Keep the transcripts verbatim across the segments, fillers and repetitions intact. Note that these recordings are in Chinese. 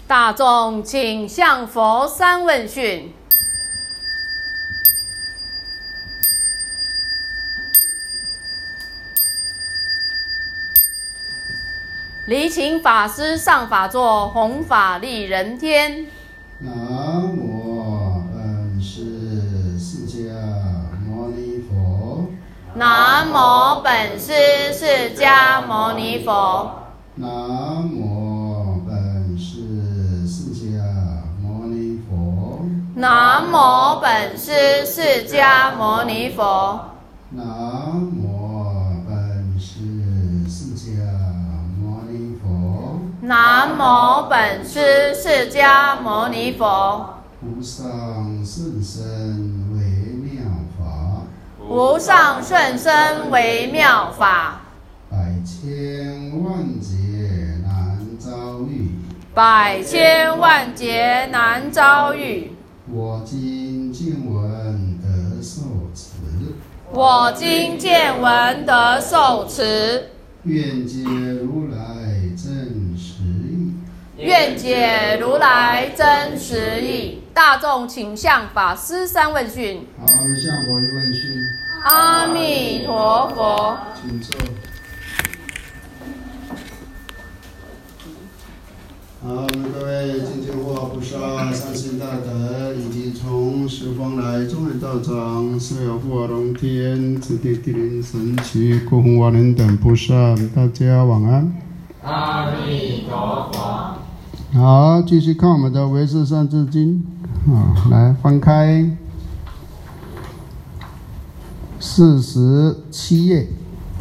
大众请向佛三问讯。礼请法师上法座，弘法利人天。 南无本师释迦牟尼佛。 南无本师释迦牟尼佛。 南无本师释迦牟尼佛。 南无本师释迦牟尼佛。 南无本师释迦牟尼佛。 南无本师释迦牟尼佛。 无上甚深微妙法。 无上甚深微妙法。 百千万劫难遭遇。 百千万劫难遭遇。 我今见闻得受持。 我今见闻得受持。 愿解如来真实义。 愿解如来真实义。大众请向法师三问讯。 好，我们向佛一问讯。 阿弥陀佛。 请坐。好，各位金睛护法菩萨、善心大德，以及从十方来众人道长、四有护法龙天、此地地灵神奇、护法法人等菩萨，大家晚安。 阿弥陀佛。 好，继续看我们的《唯识三字经》啊，来翻开四十七页。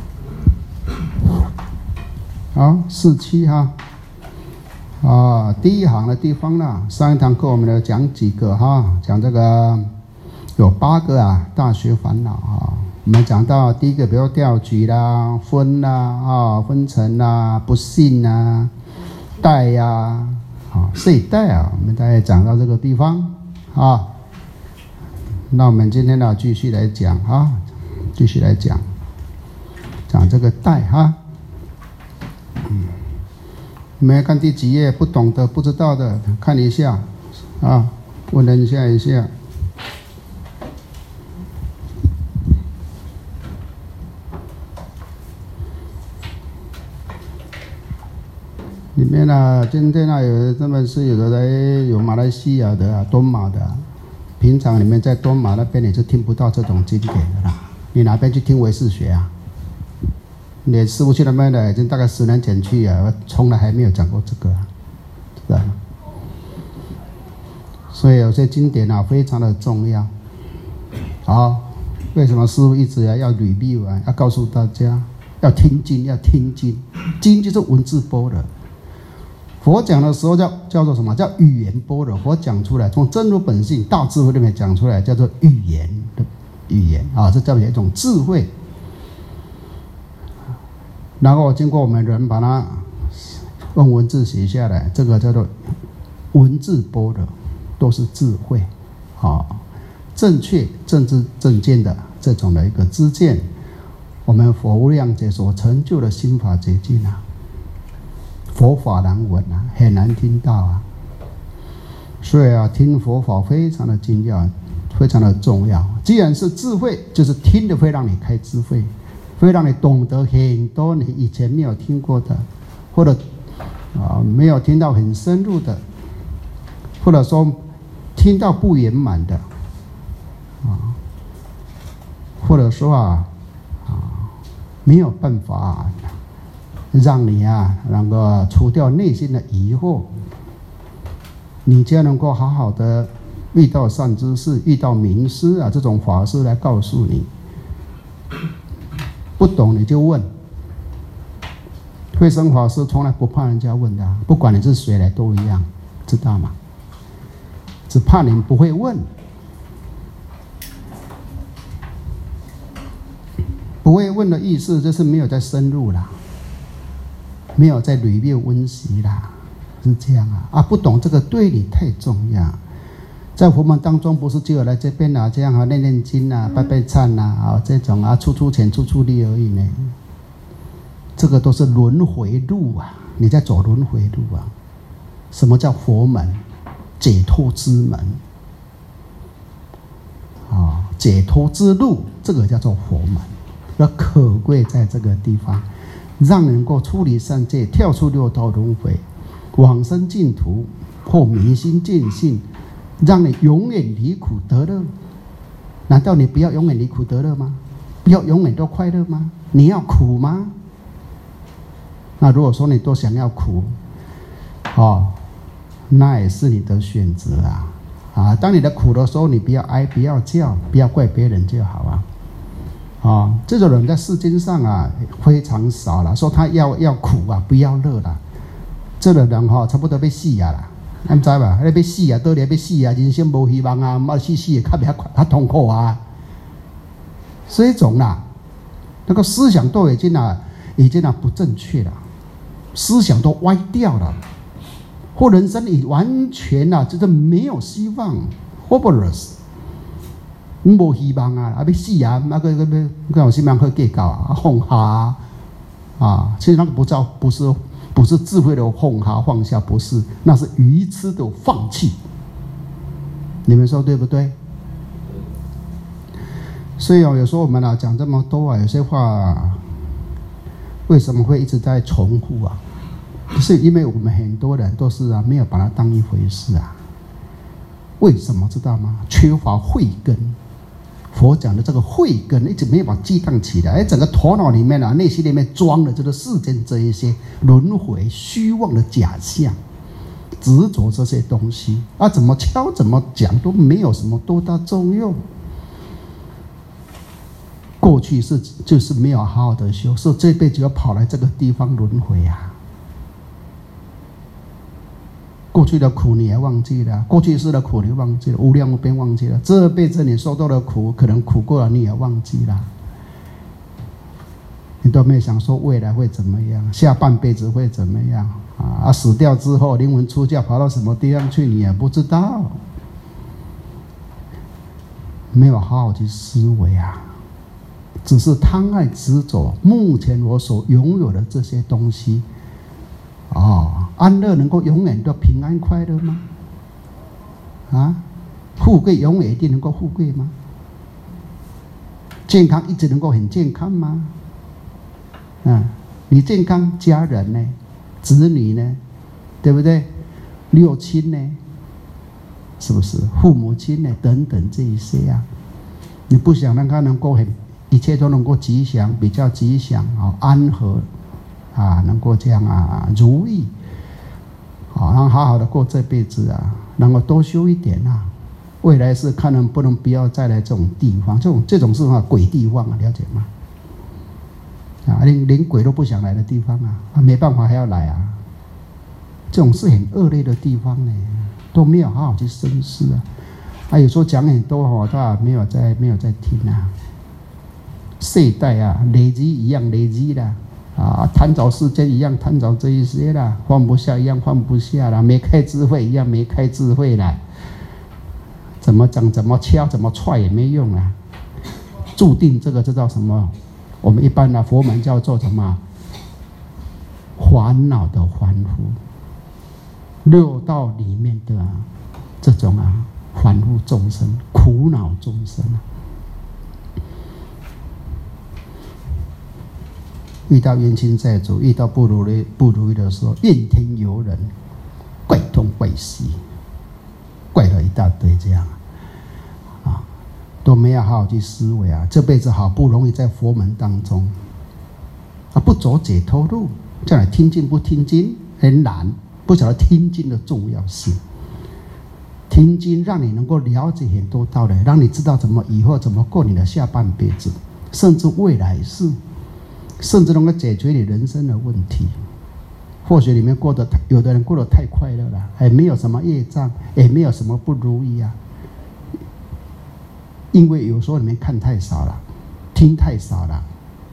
好，四七哈。啊，第一行的地方呢，上一堂课我们有讲几个哈，讲这个有八个啊大学烦恼啊。我们讲到第一个，比如调举啦、昏啦、啊昏沉啦、不信啦、怠呀、啊，啊睡怠啊，我们大概讲到这个地方啊。那我们今天呢继续来讲啊，继续来讲讲这个怠哈。嗯。你们看第几页？不懂的、不知道的，看一下啊，问人一下一下。里面呢、啊，今天呢、啊、有这么是有的来有马来西亚的、啊、敦马的、啊，平常你们在敦马那边你是听不到这种经典的啦。你哪边去听唯识学啊？你师父去那边的已经大概十年前去啊，我从来还没有讲过这个、啊，是吧？所以有些经典啊非常的重要。好，为什么师父一直啊要review啊，要告诉大家要听经，要听经，经就是文字般若。佛讲的时候叫叫做什么？叫语言般若。佛讲出来，从真如本性大智慧里面讲出来，叫做语言的语言啊，这叫做一种智慧。然后经过我们人把它用文字写下来，这个叫做文字般若，都是智慧，啊，正确正知正见的这种的一个知见，我们佛无量劫所成就的心法捷径啊，佛法难闻啊，很难听到啊，所以啊，听佛法非常的重要，非常的重要。既然是智慧，就是听的会让你开智慧。会让你懂得很多你以前没有听过的，或者啊没有听到很深入的，或者说听到不圆满的，啊，或者说啊啊没有办法让你啊能够除掉内心的疑惑，你就能够好好的遇到善知识、遇到名师啊这种法师来告诉你。不懂你就问，慧生法师从来不怕人家问的、啊，不管你是谁来都一样，知道吗？只怕你不会问，不会问的意思就是没有在深入啦，没有在review温习啦，是这样啊啊！不懂这个对你太重要。在佛门当中，不是只有来这边啊，这样啊，念念经啊，拜拜忏啊，啊这种啊，出出钱出出力而已呢。这个都是轮回路啊，你在走轮回路啊。 什么叫佛门？解脱之门啊，解脱之路，这个叫做佛门。那可贵在这个地方，让人能够出离三界，跳出六道轮回，往生净土或明心见性，让你永远离苦得乐。难道你不要永远离苦得乐吗？不要永远都快乐吗？你要苦吗？那如果说你都想要苦，哦，那也是你的选择啊！啊，当你的苦的时候，你不要哀，不要叫，不要怪别人就好啊！啊，这种人在世间上啊非常少了，说他要要苦啊，不要乐啦。这种人哈、哦，差不多被死啊啦，你知吧？你被死啊，到底被死啊，人生无希望啊，嘛死死的较比较较痛苦啊。这种啦，那个思想都已经啊，已经啊不正确了，思想都歪掉了，或人生已完全啊，就是没有希望 ，hopeless。无希望啊！啊，要死啊！那个、那个、那个，有什么样可计较啊？放下啊！啊，其实那个不叫，不是，不是智慧的放下放下，不是，那是愚痴的放弃。你们说对不对？所以哦，有时候我们啊讲这么多啊，有些话为什么会一直在重复啊？是因为我们很多人都是啊，没有把它当一回事啊。为什么知道吗？缺乏慧根。佛讲的这个慧根一直没有把激荡起来，哎，整个头脑里面啊，内心里面装的就是世间这一些轮回虚妄的假象，执着这些东西啊，怎么敲怎么讲都没有什么多大作用。过去是就是没有好好的修，是这辈子要跑来这个地方轮回啊。过去的苦你也忘记了，过去式的苦你忘记了，无量无边忘记了，这辈子你受到的苦，可能苦过了你也忘记了，你都没有想说未来会怎么样，下半辈子会怎么样啊？死掉之后灵魂出窍跑到什么地方去，你也不知道，没有好好去思维啊，只是贪爱执着目前我所拥有的这些东西。哦，安乐能够永远都平安快乐吗？啊，富贵永远一定能够富贵吗？健康一直能够很健康吗？啊，你健康，家人呢？子女呢？对不对？六亲呢？是不是？父母亲呢？等等这一些啊，你不想让他能够很一切都能够吉祥，比较吉祥啊，安和。啊，能够这样啊，如意，好，让好好的过这辈子啊，能够多修一点啊，未来是看能不能不要再来这种地方，这种这种是啊鬼地方啊，了解吗？啊，连连鬼都不想来的地方啊，啊没办法还要来啊，这种是很恶劣的地方呢，都没有好好去深思啊，啊有时候讲很多哦，他没有在没有在听啊，世代啊累积一样累积的。啊，贪着世间一样贪着这一些啦，放不下一样放不下啦，没开智慧一样没开智慧啦，怎么讲怎么敲怎么踹也没用啊，注定这个这叫什么？我们一般的佛门叫做什么？烦恼的欢呼，六道里面的、啊、这种啊，凡夫众生、苦恼众生啊。遇到冤亲债主，遇到不如意不如意的时候，怨天尤人，怪东怪西，怪了一大堆，这样啊，都没有好好去思维啊。这辈子好不容易在佛门当中啊，不走解脱路，将来听经不听经很难，不晓得听经的重要性。听经让你能够了解很多道理，让你知道怎么以后怎么过你的下半辈子，甚至未来世。甚至能够解决你人生的问题。或许里面过得有的人过得太快乐了，也没有什么业障，也没有什么不如意啊。因为有时候你们看太少了，听太少了，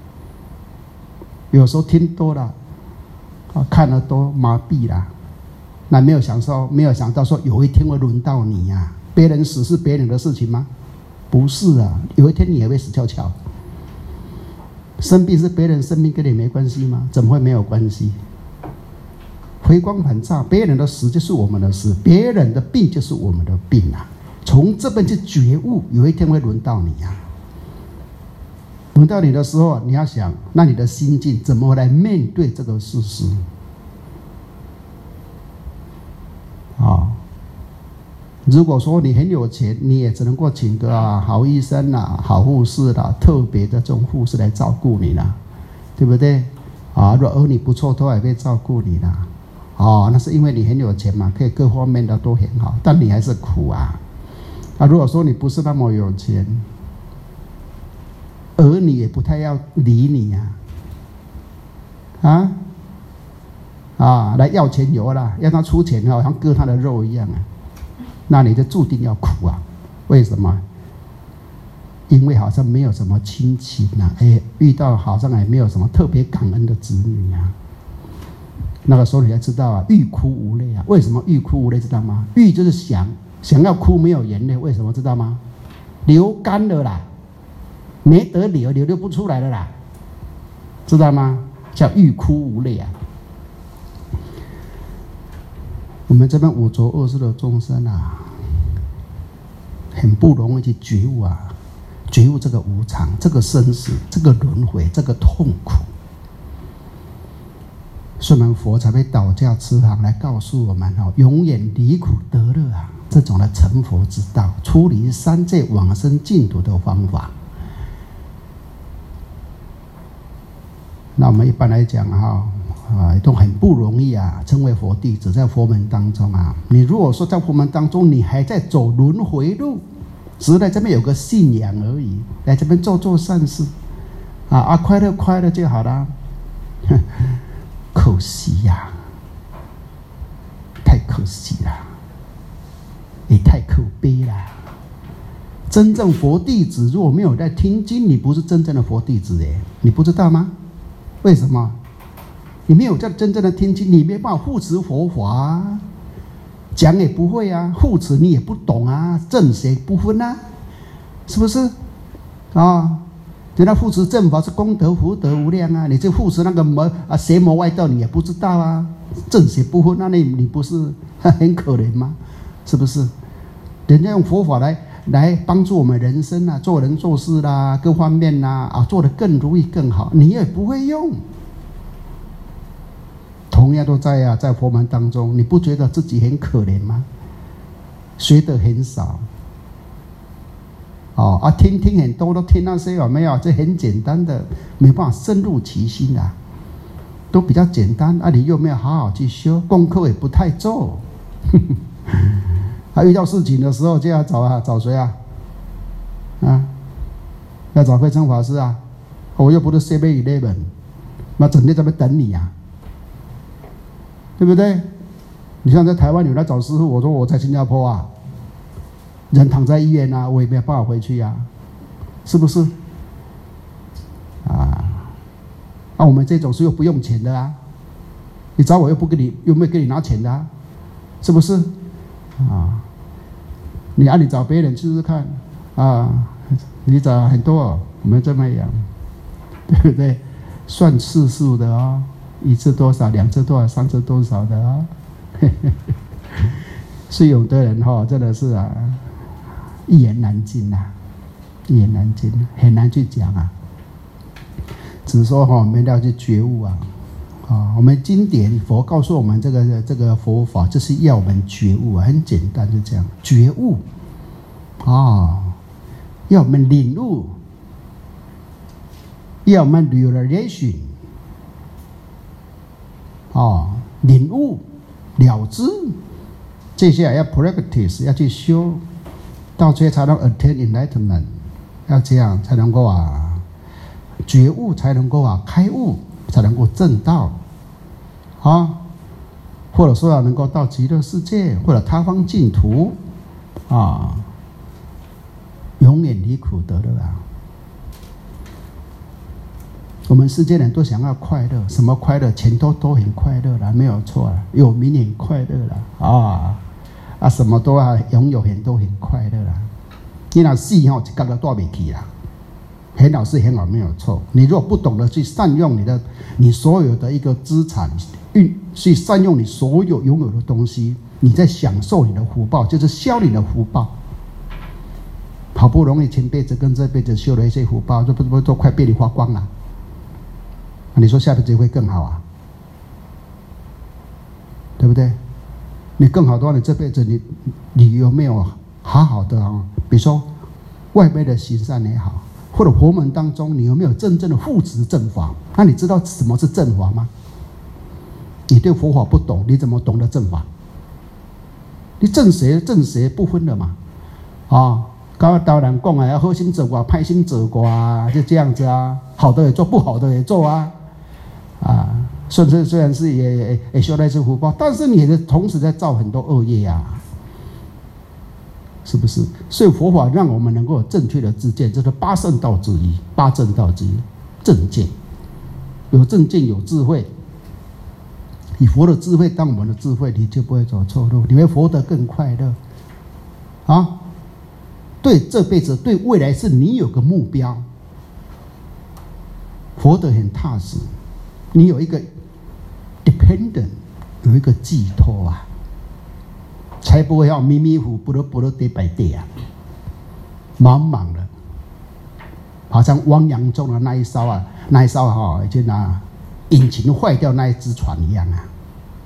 有时候听多了，啊，看得多麻痹了，那没有想到，没有想到说有一天会轮到你呀、啊。别人死是别人的事情吗？不是啊，有一天你也会死翘翘。生病是别人生病，跟你没关系吗？怎么会没有关系？ 回光返照，别人的死就是我们的死，别人的病就是我们的病啊！从这边去觉悟，有一天会轮到你啊！轮到你的时候，你要想，那你的心境怎么来面对这个事实？啊！如果说你很有钱，你也只能够请个啊好医生啦、好护士啦、特别的这种护士来照顾你啦，对不对？啊，如果儿女不错，都还会照顾你啦。哦，那是因为你很有钱嘛，可以各方面的都很好，但你还是苦啊。啊，如果说你不是那么有钱，儿女也不太要理你呀、啊，啊，啊，来要钱有啦，要他出钱好像割他的肉一样啊，那你就注定要苦啊。为什么？因为好像没有什么亲情啊，哎，遇到好像也没有什么特别感恩的子女啊。那个时候你才知道啊，欲哭无泪啊。为什么欲哭无泪？知道吗？欲就是想想要哭，没有眼泪，为什么知道吗？流干了啦，没得流，流流不出来了啦，知道吗？叫欲哭无泪啊。我们这边五浊恶世的众生啊，很不容易去觉悟啊，觉悟这个无常，这个生死，这个轮回，这个痛苦。所以我们佛才会导驾慈航来告诉我们哦，永远离苦得乐啊，这种的成佛之道，出离三界往生净土的方法。那我们一般来讲哈啊，都很不容易啊，成为佛弟子，在佛门当中啊，你如果说在佛门当中，你还在走轮回路，只是在这边有个信仰而已，来这边做做善事，啊啊，快乐快乐就好了。可惜呀、啊，太可惜了，也太可悲了。真正佛弟子如果没有在听经，你不是真正的佛弟子哎，你不知道吗？为什么？你没有在真正的听经，你没办法护持佛法啊，讲也不会啊，护持你也不懂啊，正邪不分啊，是不是？啊。人家护持正法是功德福德无量啊，你这护持那个魔啊邪魔外道你也不知道啊，正邪不分，那你你不是很可怜吗？是不是？人家用佛法来来帮助我们人生啊，做人做事啦，各方面啦啊，做得更如意更好，你也不会用。同样都在啊，在佛门当中，你不觉得自己很可怜吗？学得很少。哦啊，听听很多都听那些有没有？这很简单的，没办法深入其心啊，都比较简单啊。你又没有好好去修，功课也不太做，还遇到事情的时候就要找啊，找谁啊？啊，要找慧成法师啊！我又不是 seven eleven， 那整天在那边等你呀、啊，对不对？你像在台湾有来找师傅，我说我在新加坡啊。人躺在医院啊，我也没有办法回去啊，是不是？啊，那、啊、我们这种是又不用钱的啊，你找我又不给你，又没有给你拿钱的、啊，是不是？啊，你按、啊、你找别人试试看啊，你找很多、哦，我们这么样，对不对？算次数的哦，一次多少，两次多少，三次多少的啊、哦，是有的人哈、哦，真的是啊。一言难尽呐、啊，一言难尽，很难去讲啊。只是说哈，我们要去觉悟啊，啊，我们经典佛告诉我们这个这个佛法，就是要我们觉悟啊，很简单，就这样觉悟啊，要我们领悟，要我们 realization 啊，领悟了知，接下来要 practice， 要去修。到最后才能 attain enlightenment， 要这样才能够啊觉悟，才能够啊开悟，才能够证道啊，或者说要能够到极乐世界或者他方净土啊，永远离苦得乐啊。我们世间人都想要快乐，什么快乐？钱都都很快乐了，没有错了，有名很快乐了啊。啊，什么都啊拥有很多很快乐啦。你那死吼一角都带不去啦，很好是很好没有错。你如果不懂得去善用你的你所有的一个资产运去善用你所有拥有的东西，你在享受你的福报，就是消你的福报。好不容易前辈子跟这辈子修了一些福报，这不不都快被你花光了？你说下辈子会更好啊？对不对？你更好的话，你这辈子你你有没有好好的啊？比如说外面的行善也好，或者佛门当中，你有没有真正的护持正法？那你知道什么是正法吗？你对佛法不懂，你怎么懂得正法？你正邪正邪不分的嘛？啊，刚刚导人讲啊，要好心做啊，歹心做过啊，就这样子啊，好的也做，不好的也做啊，啊，甚至虽然是也也也修来是福报，但是你也同时在造很多恶业啊，是不是？所以佛法让我们能够有正确的知见，这是八圣道之一，八正道之一，正见，有正见有智慧。以佛的智慧当我们的智慧，你就不会走错路，你会活得更快乐啊！对这辈子、对未来是你有个目标，活得很踏实，你有一个 dependent， 有一个寄托啊，才不会要迷迷糊糊、不不不 day by day 啊，茫茫的，好像汪洋中的那一艘啊，那一艘哈、啊，已经啊。引擎坏掉那一只船一样啊，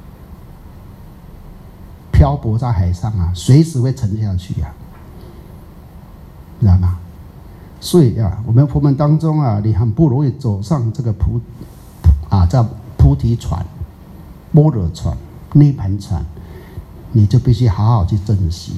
漂泊在海上啊，随时会沉下去啊，知道吗？所以啊，我们佛门当中啊，你很不容易走上这个菩啊叫菩提船、般若船、涅盘船，你就必须好好去珍惜。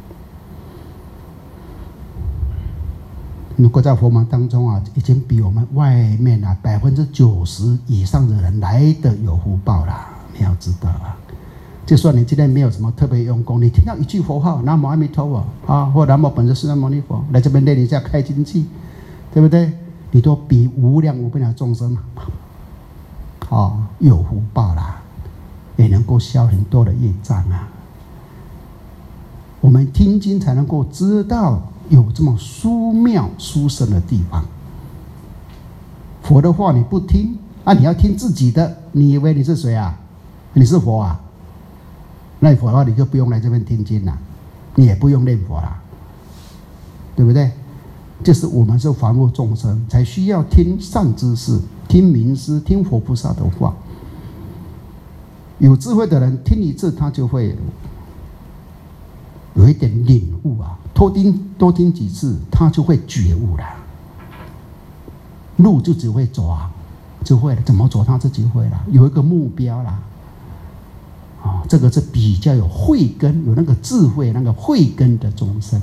如果在佛门当中啊，已经比我们外面啊百分之九十以上的人来的有福报啦，你要知道啊。就算你今天没有什么特别用功，你听到一句佛号，南无阿弥陀佛啊，或南无本师释迦牟尼佛，来这边练一下开经气，对不对？你都比无量无边的众生啊有福报啦，也能够消很多的业障啊。我们听经才能够知道。有这么殊妙殊胜的地方，佛的话你不听啊，你要听自己的，你以为你是谁啊？你是佛啊？那你佛的话，你就不用来这边听经了，你也不用念佛了，对不对？就是我们是凡夫众生，才需要听善知识、听名师、听佛菩萨的话。有智慧的人听一次，他就会有一点领悟啊。多听多听几次，他就会觉悟了。路就只会走啊，就会了。怎么走他自己会了，有一个目标啦。啊、哦，这个是比较有慧根、有那个智慧、那个慧根的众生，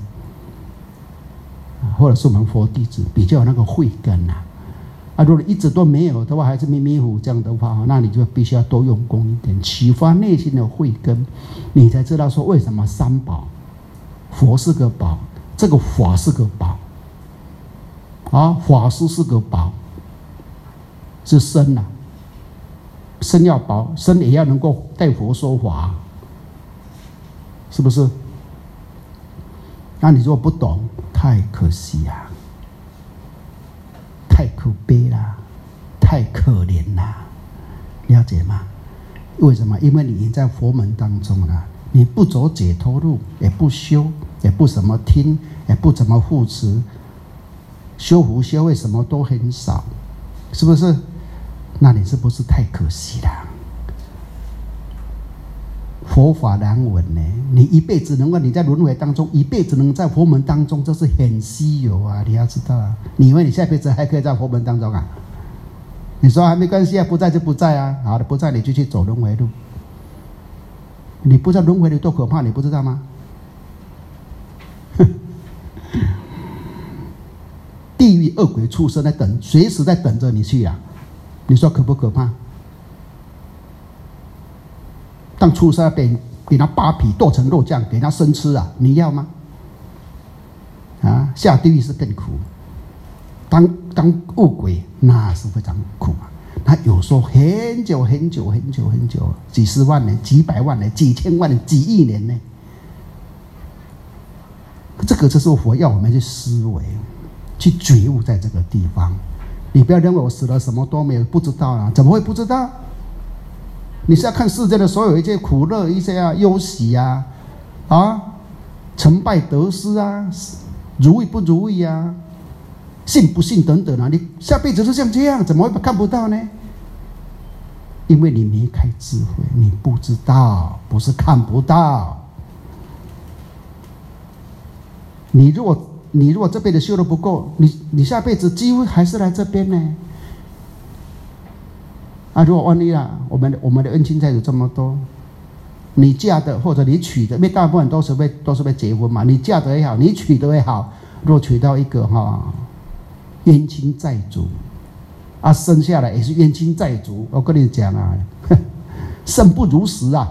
或者是我们佛弟子比较有那个慧根呐。啊，如果一直都没有的话，还是迷迷糊糊这样的话，那你就必须要多用功一点，启发内心的慧根，你才知道说为什么三宝。佛是个宝，这个法是个宝，啊，法师是个宝，是身呐、啊，身要宝，身也要能够带佛说法，是不是？那你如果不懂，太可惜呀、啊，太可悲啦，太可怜啦，了解吗？为什么？因为你已经在佛门当中了。你不走解脱路，也不修，也不怎么听，也不怎么护持，修福修慧什么都很少，是不是？那你是不是太可惜了？佛法难闻呢，你一辈子能够你在轮回当中，一辈子能在佛门当中，这是很稀有啊！你要知道啊，你以为你下辈子还可以在佛门当中啊？你说还没关系啊，不在就不在啊，好的，不在你就去走轮回路。你不知道轮回有多可怕，你不知道吗？地狱恶鬼畜生在等，随时在等着你去啊！你说可不可怕？当畜生被给他扒皮剁成肉酱给他生吃啊，你要吗？啊，下地狱是更苦。当当恶鬼那是非常苦啊。他有时候很久很久很久很久，几十万年、几百万年、几千万年、几亿年呢？这个就是佛要我们去思维、去觉悟在这个地方。你不要认为我死了什么都没有，不知道啊？怎么会不知道？ 你是要看世间的所有一些苦乐、一些啊忧喜啊，啊，成败得失啊，如意不如意啊，信不信等等啊，你下辈子就像这样，怎么会看不到呢？因为你没开智慧，你不知道，不是看不到。你如果你如果这辈子修的不够，你你下辈子机会还是来这边呢。啊，如果万一啊，我们我们的恩亲债主这么多，你嫁的或者你娶的，因为大部分都是被都是被结婚嘛，你嫁的也好，你娶的也好，如果娶到一个哈、哦、冤亲债主，啊，生下来也是冤亲债主，我跟你讲啊，生不如死啊！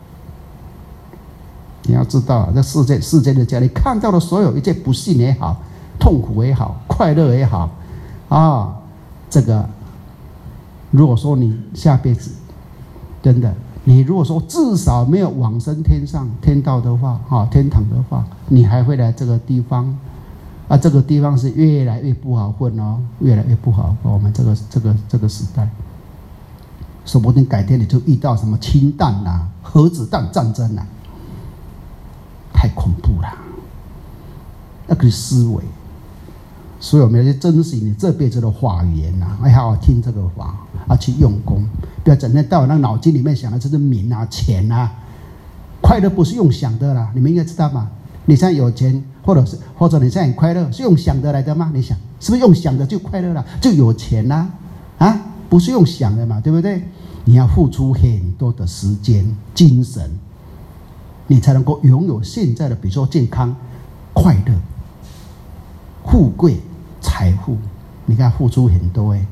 你要知道，这世界世间的家，你看到的所有一切不幸也好，痛苦也好，快乐也好，啊，这个。如果说你下辈子真的，你如果说至少没有往生天上天道的话，啊，天堂的话，你还会来这个地方，啊，这个地方是越来越不好混哦，越来越不好混。我们这个这个这个时代，说不定改天你就遇到什么氢弹啊、核子弹战争啊，太恐怖了。那个思维。所以我们要去珍惜你这辈子的法缘呐、啊，要好好听这个法，啊，去用功，不要整天到那脑筋里面想的就是名啊、钱啊，快乐不是用想的啦，你们应该知道嘛。你现在有钱，或者是或者你现在很快乐，是用想的来的吗？你想是不是用想的就快乐了，就有钱啦、啊？啊，不是用想的嘛，对不对？你要付出很多的时间、精神，你才能够拥有现在的，比如说健康、快乐。富贵财富，你看付出很多哎。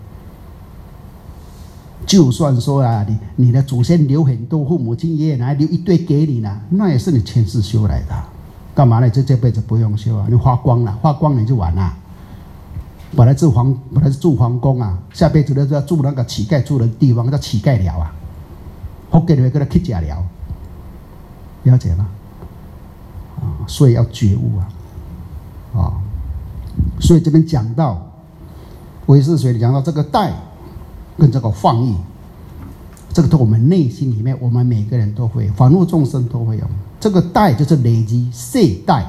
就算说啊，你你的祖先留很多，父母亲爷爷奶奶留一堆给你呢，那也是你前世修来的。干嘛呢？这这辈子不用修啊，你花光了，花光你就完了。本来住皇，本来是住皇宫啊，下辈子呢就要住那个乞丐住的地方，叫乞丐寮啊。福建人给他乞丐寮，了解吗？啊，所以要觉悟啊，啊。所以这边讲到唯识学里讲到这个待跟这个放逸，这个在我们内心里面，我们每个人都会，凡夫众生都会有。这个待就是累积世代，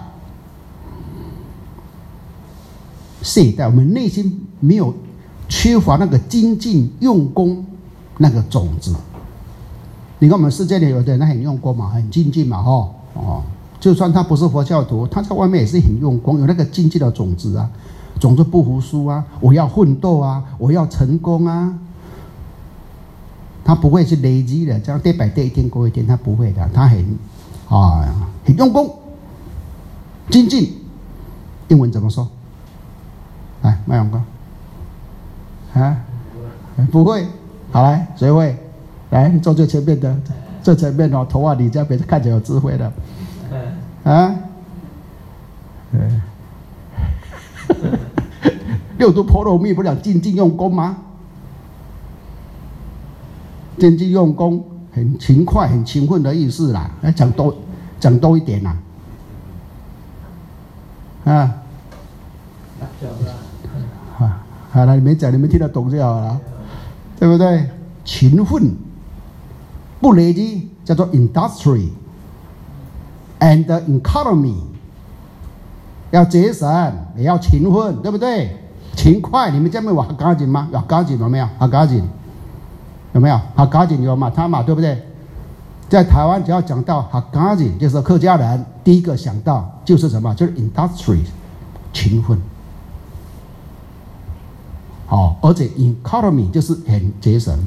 世代我们内心没有缺乏那个精进用功那个种子。你看我们世界里有的人他很用功嘛，很精进嘛，哦哦。就算他不是佛教徒，他在外面也是很用功，有那个精进的种子啊，种子不服输啊，我要奋斗啊，我要成功啊。他不会是累积的，这样 day by day 一天过一天，他不会的，他很啊很用功，精进。英文怎么说？来，麦永哥，啊，不会，好来，谁会？来，你坐最前面的，最前面哦，头发你这边看起来有智慧的。啊，嗯，六度波罗蜜不讲精进用功吗？精进用功，很勤快、很勤奋的意思啦。来讲多，讲多一点啦。啊，啊，好了，你们讲，你们听得懂就好了，对不对？勤奋，不累积叫做 industry。And economy 要节省，也要勤奋，对不对？勤快，你们家没有哈嘎紧吗？有嘎紧有没有？哈嘎紧有没有？哈嘎紧有嘛？他嘛，对不对？在台湾只要讲到哈嘎紧，就是客家人第一个想到就是什么？就是 industry 勤奋。好，而且 economy 就是很节省。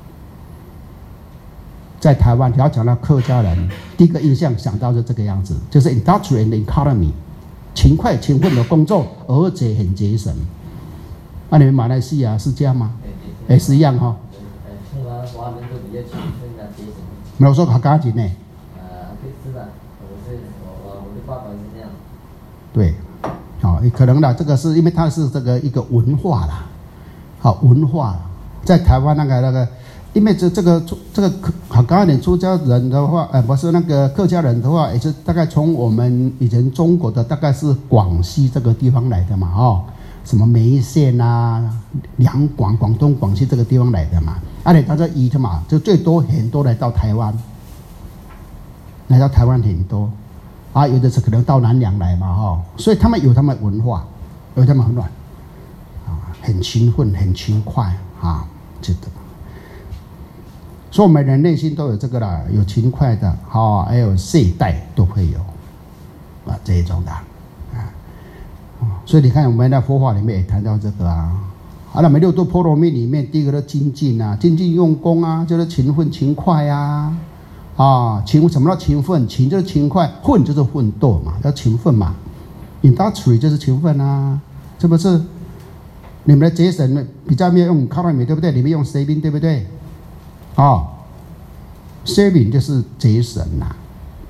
在台湾，只要讲到客家人，第一个印象想到是这个样子，就是 industry and economy， 勤快勤奋的工作，而且很节省。那、啊、你们马来西亚是这样吗？也是一样哈、哦。华人都比较勤奋啊，节省。没有说客家人呢。呃，是的，我是我我我的爸爸是这样。对，好、哦，可能啦，这个是因为它是这个一个文化啦，好文化，在台湾那个那个。因为这这个这个客家人出家人的话，呃，不是那个客家人的话，也是大概从我们以前中国的大概是广西这个地方来的嘛，哦， 什么梅县啊、两广、广东、广西这个地方来的嘛，而且他这移的嘛，就最多很多来到台湾，来到台湾很多，啊，有的是可能到南洋来嘛，哈、哦，所以他们有他们文化，有他们很软，啊，很勤奋，很勤快啊，记得。所以我们人内心都有这个啦，有勤快的，哈，还有世代都会有，啊，这一种的。所以你看，我们在佛法里面也谈到这个啊，啊，那么六度波罗蜜里面，第一个是精进啊，精进用功啊，就是勤奋勤快啊，啊，勤什么叫勤奋？勤就是勤快，奋就是奋斗嘛，要勤奋嘛。industry 就是勤奋啊，是不是？你们的节省比较没有用 economy 对不对？你们用 saving 对不对？啊 ，saving 就是节省呐、啊。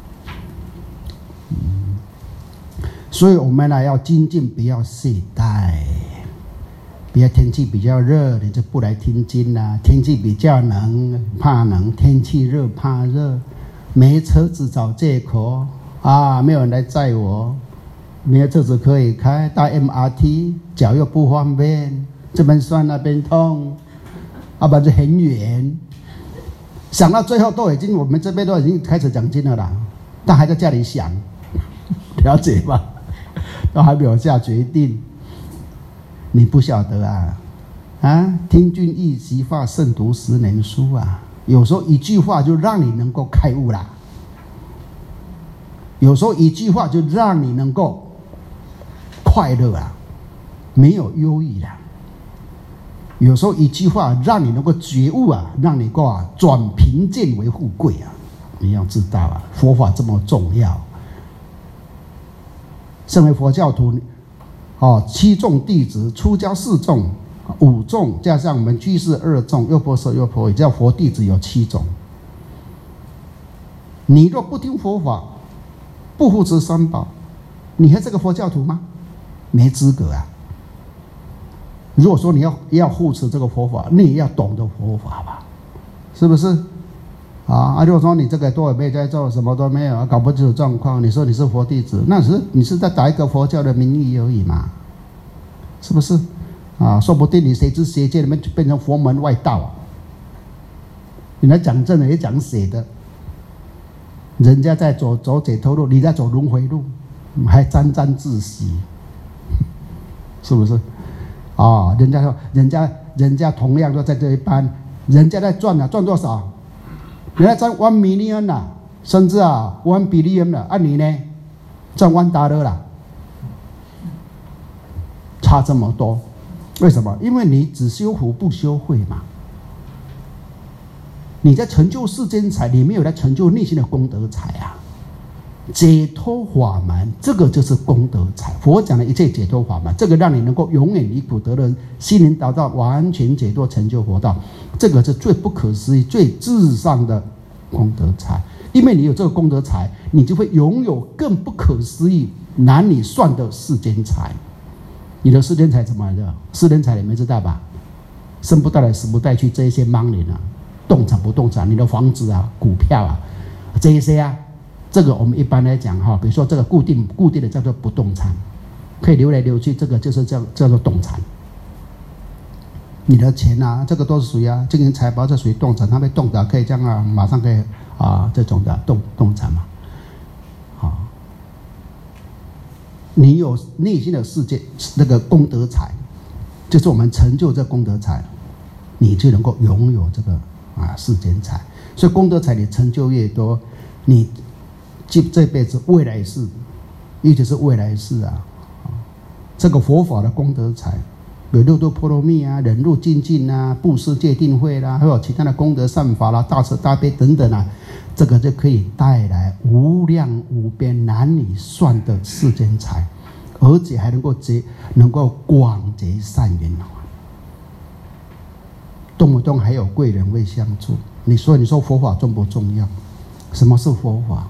所以我们呢要精进，不要懈怠。不要天气比较热，你就不来听经啦、啊；天气比较冷，怕冷；天气热怕热，没车子找借口啊，没有人来载我，没有车子可以开，搭 M R T 脚又不方便，这边酸那边痛，啊，不就很远。想到最后都已经，我们这边都已经开始讲经了啦，但还在家里想，了解吧？都还没有下决定，你不晓得啊？啊，听君一席话，胜读十年书啊！有时候一句话就让你能够开悟啦，有时候一句话就让你能够快乐啊，没有忧郁啦。有时候一句话让你能够觉悟啊，让你能够啊转贫贱为富贵啊！你要知道啊，佛法这么重要。身为佛教徒，哦，七众弟子，出家四众，五众加上我们居士二众，优婆塞、优婆夷，叫佛弟子有七种。你若不听佛法，不护持三宝，你还是个佛教徒吗？没资格啊！如果说你要要护持这个佛法，你也要懂得佛法吧，是不是？啊，啊如果说你这个都没在做，什么都没有，搞不清楚状况，你说你是佛弟子，那是你是在打一个佛教的名义而已嘛，是不是？啊，说不定你谁知邪见里面变成佛门外道啊！你来讲正的也讲邪的，人家在走走解脱路，你在走轮回路，还沾沾自喜，是不是？啊，人家说，人家人家同样都在这一班，人家在赚啊，赚多少？人家赚 one million 啦，甚至啊 one billion 了，啊你呢，赚 one dollar 啦，差这么多，为什么？因为你只修福不修慧嘛。你在成就世间财，你没有来成就内心的功德财啊。解脱法门，这个就是功德财。佛讲的一切解脱法门，这个让你能够永远离苦得乐，心灵达到完全解脱，成就佛道，这个是最不可思议、最至上的功德财。因为你有这个功德财，你就会拥有更不可思议、难以算的世间财。你的世间财怎么来的？世间财你们知道吧？生不带来，死不带去，这一些 money 啊，动产不动产，你的房子啊、股票啊，这一些啊。这个我们一般来讲哈，比如说这个固定固定的叫做不动产，可以流来流去，这个就是叫叫做动产。你的钱啊，这个都是属于啊金银财宝，这属于动产，它被动的可以这样啊，马上可以啊这种的动动产嘛。好，你有内心的世界那个功德财，就是我们成就这功德财，你就能够拥有这个啊世间财。所以功德财你成就越多，你这辈子未来世，尤其是未来世啊，这个佛法的功德财，有六度波罗蜜啊、忍辱精进啊、布施戒定慧啦，还有其他的功德善法啦、大慈大悲等等啊，这个就可以带来无量无边、难以算的世间财，而且还能够结、能够广结善缘，动不动还有贵人会相助。你说，你说佛法重不重要？什么是佛法？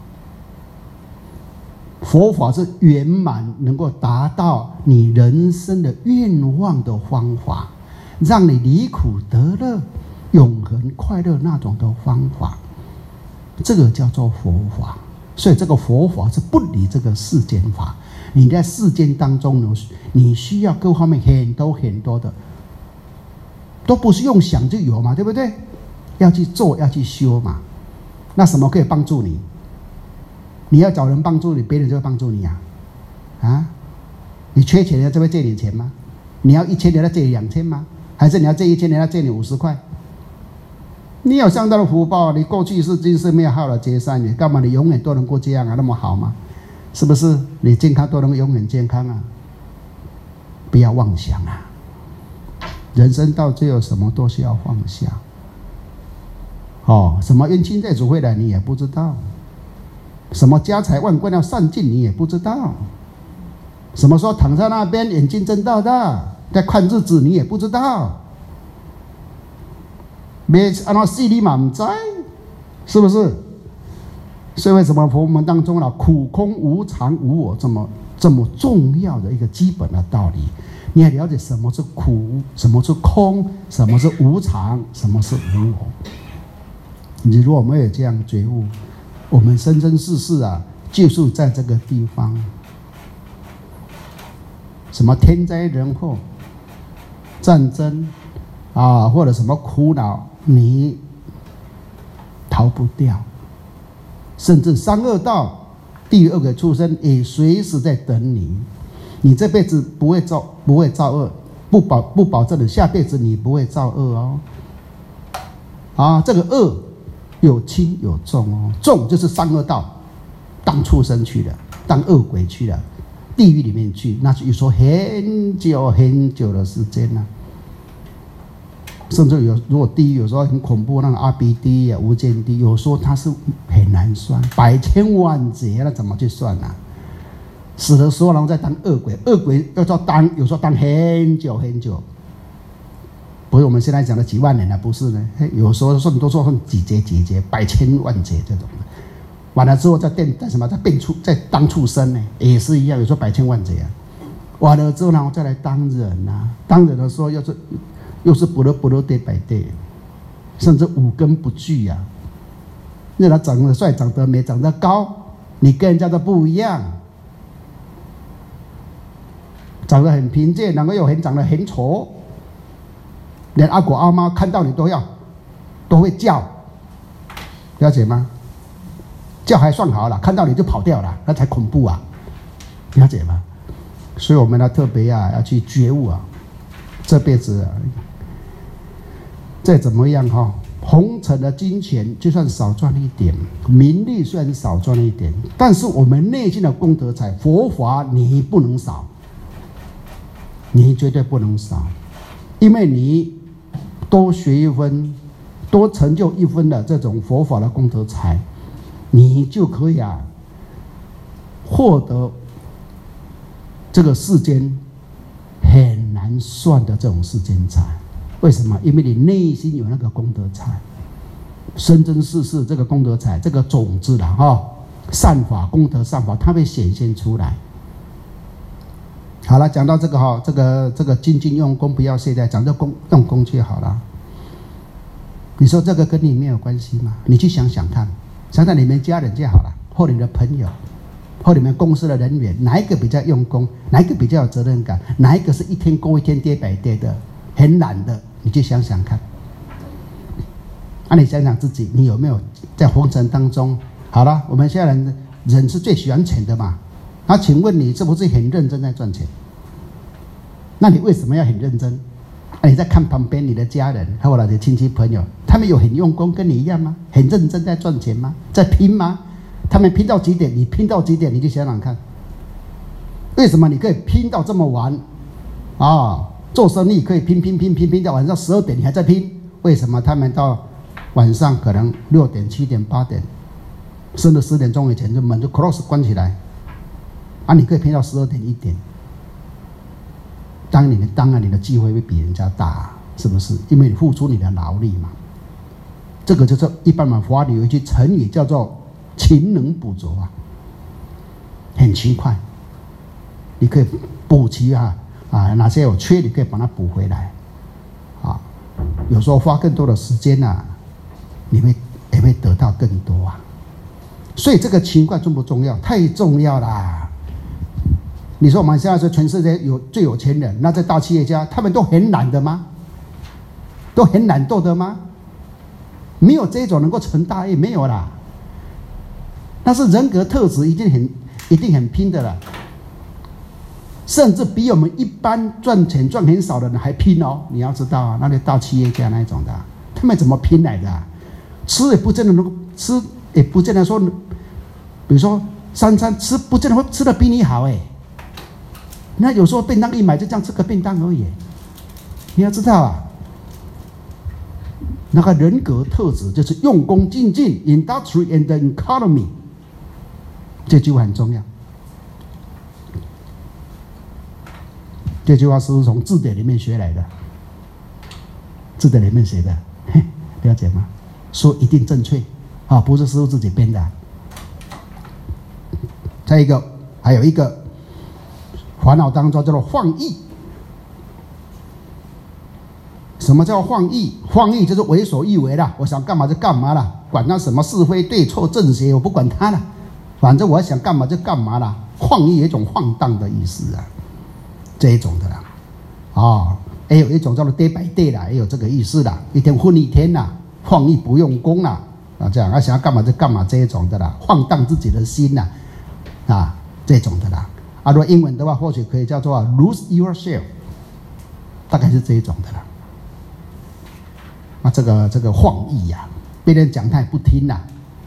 佛法是圆满能够达到你人生的愿望的方法，让你离苦得乐、永恒快乐那种的方法，这个叫做佛法。所以这个佛法是不离这个世间法， 你在世间当中呢，你需要各方面很多很多的，都不是用想就有嘛，对不对？要去做，要去修嘛。那什么可以帮助你？你要找人帮助你，别人就会帮助你啊！啊，你缺钱，人家就会借你钱吗？你要一千，人家借你两千吗？还是你要借一千，人家借你五十块？你有相当的福报，你过去是今世没有好了结善缘，干嘛你永远都能够这样啊？那么好吗？是不是？你健康都能永远健康啊？不要妄想啊！人生到最后什么都是要放下。哦，什么冤亲债主会来你也不知道，什么家财万贯要散尽你也不知道，什么时候躺在那边眼睛睁大大在看日子你也不知道，别按照细里满灾，是不是？所以为什么佛门当中了苦空无常无我这么这么重要的一个基本的道理？你要了解什么是苦，什么是空，什么是无常，什么是无我。你如果没有这样觉悟，我们生生世世啊，就是在这个地方，什么天灾人祸、战争啊，或者什么苦恼，你逃不掉。甚至三恶道、地狱恶鬼畜生也随时在等你。你这辈子不会造不会造恶，不保不保证你下辈子你不会造恶哦。啊，这个恶有轻有重哦，重就是三恶道，当畜生去了，当恶鬼去了，地狱里面去，那就说很久很久的时间了、啊。甚至有，如果地狱有时候很恐怖，那个阿鼻地狱啊、无间地狱，有时候它是很难算，百千万劫，那怎么去算啊？死的时候，然后再当恶鬼，恶鬼要做当，有时候当很久很久，不是我们现在讲的几万年了，不是呢？有时候算都说算几劫几劫，百千万劫这种的，完了之后再变在什么？再变畜，再当畜生呢，也是一样，有时候百千万劫啊。完了之后，然后再来当人啊，当人的时候要是。又是不乐不乐对百对，甚至五根不具啊！那他长得帅、长得美、长得高，你跟人家都不一样。长得很贫贱，然后又很长得很丑，连阿狗阿猫看到你都要都会叫，了解吗？叫还算好了，看到你就跑掉了，那才恐怖啊！了解吗？所以我们要特别啊，要去觉悟啊，这辈子啊。再怎么样哈，红尘的金钱就算少赚一点，名利虽然少赚一点，但是我们内心的功德财，佛法你不能少，你绝对不能少，因为你多学一分，多成就一分的这种佛法的功德财，你就可以啊获得这个世间很难算的这种世间财。为什么？因为你内心有那个功德财，生生世世这个功德财，这个种子啦，哈、哦，善法功德善法，它会显现出来。好了，讲到这个哈、哦，这个这个精进用功，不要懈怠，讲到功用功就好了。你说这个跟你没有关系吗？你去想想看，想想你们家人就好了，或你的朋友，或你们公司的人员，哪一个比较用功，哪一个比较有责任感，哪一个是一天过一天跌百跌的，很懒的？你去想想看，啊，你想想自己，你有没有在红尘当中？好了，我们现在人人是最喜欢钱的嘛，那请问你是不是很认真在赚钱？那你为什么要很认真？啊，你在看旁边你的家人和我的亲戚朋友，他们有很用功跟你一样吗？很认真在赚钱吗？在拼吗？他们拼到几点，你拼到几点？你就想想看，为什么你可以拼到这么晚啊？做生意可以拼拼拼拼拼到晚上十二点，你还在拼？为什么他们到晚上可能六点、七点、八点，甚至十点钟以前就门就 close 关起来，啊，你可以拼到十二点一点？当然你的当然你的机会会比人家大，是不是？因为你付出你的劳力嘛。这个就是一般嘛，法里有一句成语叫做“勤能补拙”啊，很勤快，你可以补齐啊。啊，哪些有缺，你可以把它补回来，啊，有时候花更多的时间呐、啊，你会也会得到更多啊。所以这个勤快重不重要？太重要啦！ 你说我们现在是全世界有最有钱人，那这大企业家他们都很懒的吗？都很懒惰的吗？没有这种能够成大业，没有啦。但是人格特质一定很一定很拼的啦，甚至比我们一般赚钱赚很少的人还拼哦。你要知道啊，那些大企业家那种的，他们怎么拼来的啊？吃也不见得能够吃，也不见得说，比如说三餐吃不见得会吃得比你好哎。那有时候便当一买就这样吃个便当而已，你要知道啊，那个人格特质就是用功精进 ，industry and economy， 这句话很重要。这句话是不是从字典里面学来的？字典里面写的，了解吗？说一定正确啊，不是师父自己编的啊。再一个，还有一个。烦恼当中叫做放逸。什么叫放逸？放逸就是为所欲为啦，我想干嘛就干嘛啦，管他什么是非对错正邪，我不管他了，反正我想干嘛就干嘛啦。放逸有一种放荡的意思啊，这一种的啦。啊、哦，也有一种叫做 day by day 啦，也有这个意思啦，一天混一天啦，放逸不用功啦，啊这样啊想要干嘛就干嘛这一种的啦，放荡自己的心啦，啊这种的啦。啊，如果英文的话，或许可以叫做 lose yourself， 大概是这一种的啦。啊，这个这个放逸呀、啊，别人讲他也不听啦、啊，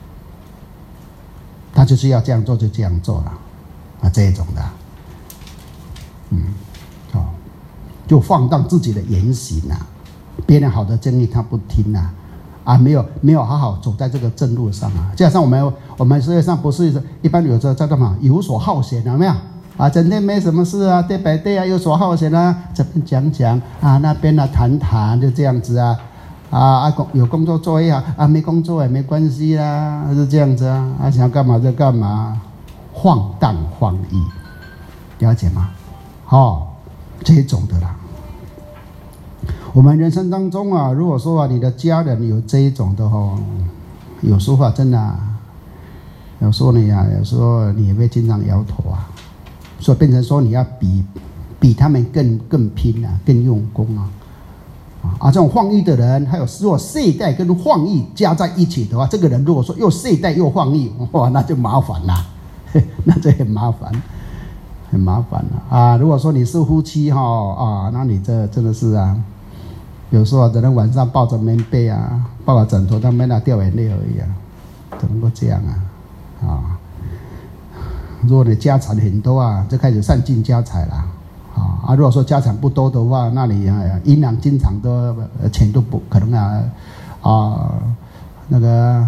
他就是要这样做就这样做了，啊，这一种的，嗯，哦，就放荡自己的言行啊，别人好的建议他不听啊，啊，没有没有好好走在这个正路上啊。加上我们我们世界上不是一般有着叫做什么游手好闲，有没有？啊，整天没什么事啊 ，day by day 啊，游手好闲啊，这边讲讲啊，那边啊谈谈，就这样子啊，啊啊有工作做也好，啊没工作也没关系啦，是这样子啊，啊想干嘛就干嘛，放荡放逸，了解吗？哦，这种的啦。我们人生当中啊，如果说啊，你的家人有这一种的哦，有时候啊，真的、啊，有时候你啊，有时候你也会经常摇头啊。所以变成说你要比比他们更更拼啊，更用功啊，啊，这种放逸的人，还有如果懈怠跟放逸加在一起的话，这个人如果说又懈怠又放逸，哇，那就麻烦啦，那就很麻烦，很麻烦了啊。如果说你是夫妻哈啊，那你这真的是啊，有时候只能晚上抱着棉被啊，抱着枕头，他们那掉眼泪而已啊，怎么能够这样啊？啊。如果你家产很多啊，就开始散尽家财了啊！啊，如果说家产不多的话，那你啊，银行经常都钱都不可能啊啊，那个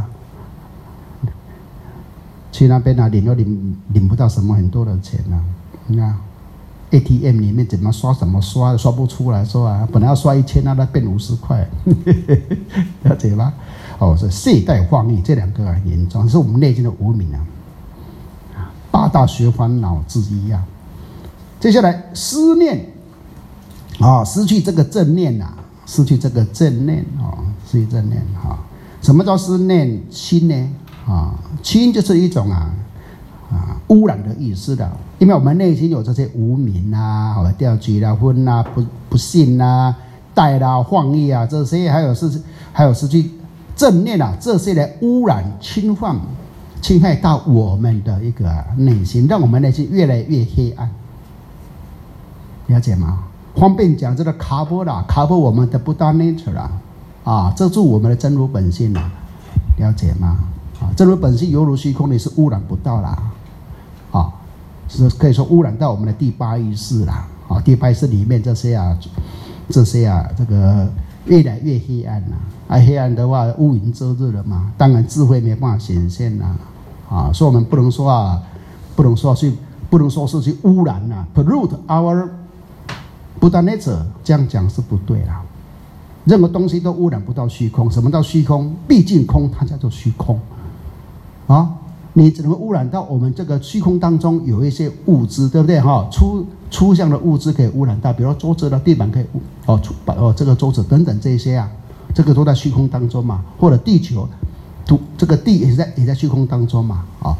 去那边啊领都领领不到什么很多的钱啊！你看 A T M 里面怎么刷怎么刷刷不出来，说啊，本来要刷一千，那它变五十块，了解吗？哦，是懈怠放逸这两个很严重，是我们内心的无明啊。八大学烦恼之一啊。接下来思念啊，失去这个正念呐、啊，失去这个正念啊，失去正念啊。什么叫思念？亲呢？啊，亲就是一种啊啊污染的意思的，因为我们内心有这些无明啊，好掉举啦、昏啦、不不信啦、怠啦、放逸啊，这些还有是还有失去正念啊，这些来污染、侵犯。侵害到我们的一个内心，让我们内心越来越黑暗，了解吗？方便讲这个卡波啦，卡波我们的不大 nature 啦，啊，这是我们的真如本性啦，了解吗？啊，真如本性犹如虚空，你是污染不到啦，啊，是可以说污染到我们的第八意识啦，啊，第八意识里面这些啊，这些啊，这个越来越黑暗啦。啊，黑暗的话，乌云遮日了嘛，当然智慧没办法显现啦，啊，所以我们不能说啊，不能说去，不能说是去污染啦 ，pollute our Buddha nature， 这样讲是不对啦。任何东西都污染不到虚空。什么叫虚空？毕竟空，它叫做虚空，啊，你只能污染到我们这个虚空当中有一些物质，对不对哈？粗粗相的物质可以污染到，比如说桌子的地板可以哦，哦这个桌子等等这些啊。这个都在虚空当中嘛，或者地球，土这个地也在也在虚空当中嘛，啊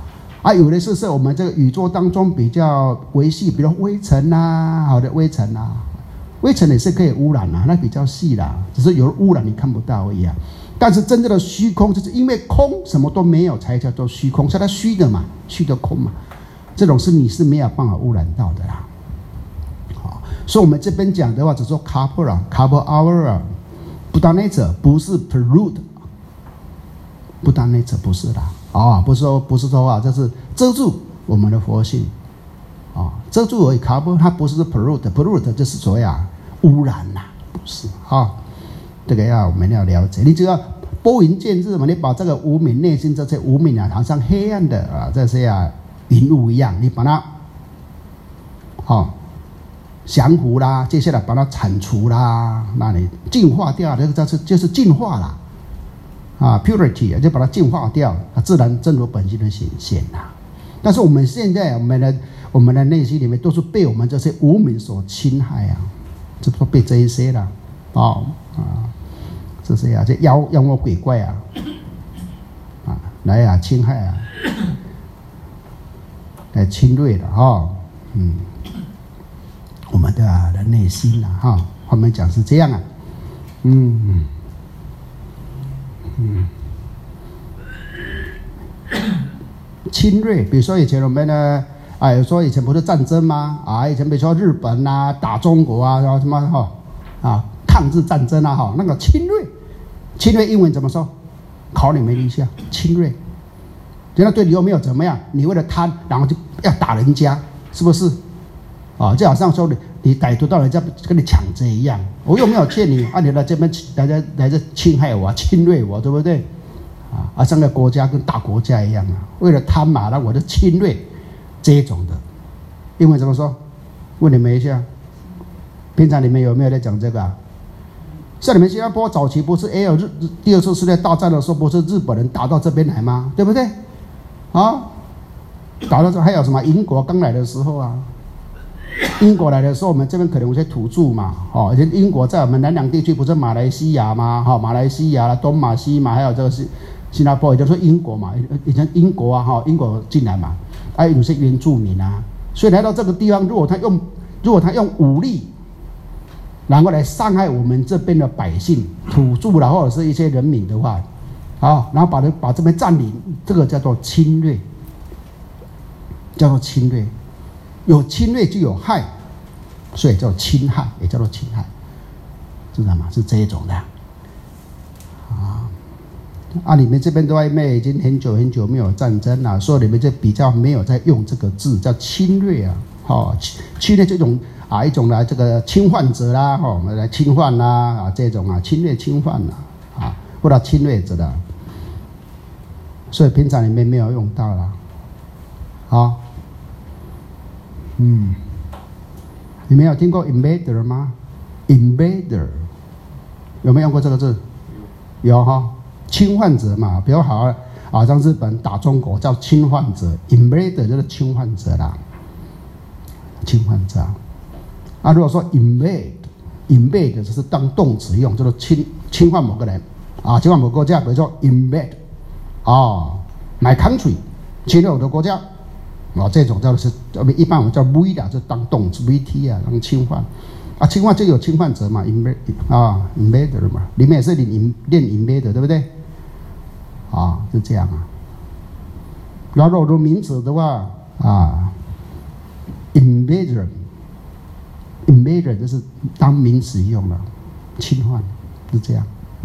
啊，有的是是我们这个宇宙当中比较微细，比如微尘啊，好的微尘啊，微尘也是可以污染啊，那比较细啦，只是有污染你看不到而已啊。但是真正的虚空，就是因为空什么都没有，才叫做虚空，是它虚的嘛，虚的空嘛，这种是你是没有办法污染到的啦。好，所以我们这边讲的话，只说 Kapara Kapara Hour， Buddha Nature 不是 Perut， Buddha Nature 不是啦。啊、哦，不是说不是说啊，这是遮住我们的佛性啊、哦，遮住而已。卡不，它不是 polluted，polluted 就是所谓啊污染呐、啊，不是啊、哦。这个要我们要了解，你只要拨云见日嘛，你把这个无明内心这些无明啊，好像黑暗的啊这些啊云雾一样，你把它哦降服啦，接下来把它铲除啦，那你净化掉，这个就是就是净化啦。啊 ，purity 就把它净化掉，它自然真如本性的显现呐。但是我们现在我们的我们的内心里面都是被我们这些无明所侵害啊，这都被这一些了，哦啊，这些啊，这妖妖魔鬼怪啊，啊来啊侵害啊，来侵略的哈、哦，嗯，我们的的内心啊哈，我们讲是这样啊，嗯。嗯，侵略，比如说以前我们呢，啊，有说以前不是战争吗？啊，以前比如说日本啊打中国啊，然后什么哈啊抗日战争啊哈，那个侵略，侵略英文怎么说？考你们一下，侵略，人家对你又没有怎么样，你为了贪，然后就要打人家，是不是？啊，就好像说你你歹徒到人家跟你抢劫一样，我又没有欠你，啊，你来这边来这来这侵害我、侵略我，对不对？啊，啊，像个国家跟大国家一样啊，为了贪嘛，那我就侵略这种的，英文怎么说？问你们一下，平常你们有没有在讲这个啊？像你们新加坡早期不是也有日第二次世界大战的时候，不是日本人打到这边来吗？对不对？啊，打到这还有什么英国刚来的时候啊？英国来的时候，我们这边可能有些土著嘛，哦，以前英国在我们南洋地区不是马来西亚吗？哈、哦，马来西亚、东马、西马，还有这个是新加坡，也就是说英国嘛，以前英国啊，哈、哦，英国进来嘛，还、啊、有些原住民啊，所以来到这个地方，如果他用，如果他用武力，然后来伤害我们这边的百姓、土著啦，或者是一些人民的话，啊、哦，然后把把这边占领，这个叫做侵略，叫做侵略。有侵略就有害，所以叫侵害，也叫做侵害，知道吗？是这一种的啊。啊，你们这边外面已经很久很久没有战争了，所以你们就比较没有在用这个字，叫侵略啊。哦，侵略这种啊，一种呢这个侵犯者啦，哦，我们来侵犯啦啊，这种啊侵略侵犯啦啊，或者侵略者的，所以平常你们没有用到啦，啊。嗯，你们有听过 invader 吗 ？invader 有没有用过这个字？有哈，侵犯者嘛，比如好啊，好像日本打中国叫侵犯者 ，invader 就是侵犯者啦，侵犯者。啊，如果说 invade，invade 就是当动词用，就是侵侵犯某个人啊，侵犯某个国家，比如说 invade 啊 ，my country 侵略我的国家。哦，这种叫是一般我们叫 V 的，就当动词 V T 啊，当侵犯啊，侵犯就有侵犯者嘛 ，invader 啊 ，invader 嘛，里面也是练练 invader 对不对？啊，是这样啊。然后如果名词的话啊 ，invader，invader 就是当名词用了，侵犯是这样。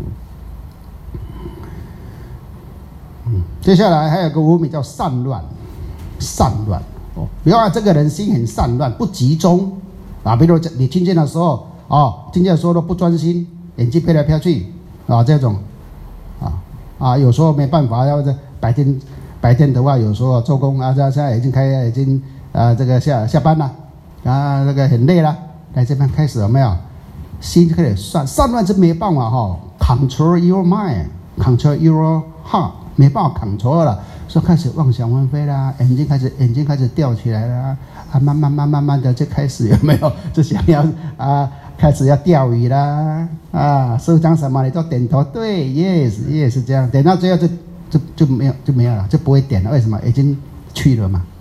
嗯，接下来还有个无名叫散乱。散乱哦，比如说这个人心很散乱，不集中啊。比如你听见的时候，哦，听见的时候都不专心，眼睛飘来飘去啊，这种啊啊，有时候没办法，要在白天白天的话，有时候做工啊，现在已经开已经啊这个下下班了啊，那个很累了，来这边开始有没有？心就开始散散乱是没办法哈、哦、，control your mind，control your heart， 没办法 control 了。说开始妄想纷飞啦，眼睛开始眼睛开始吊起来啦，啊，慢慢慢慢慢的就开始有没有就想要啊，开始要钓鱼啦，啊，师父讲什么你都点头，对 ，yes yes 这样，点到最后就就就没有就没有了，就不会点了，为什么？已经去了吗？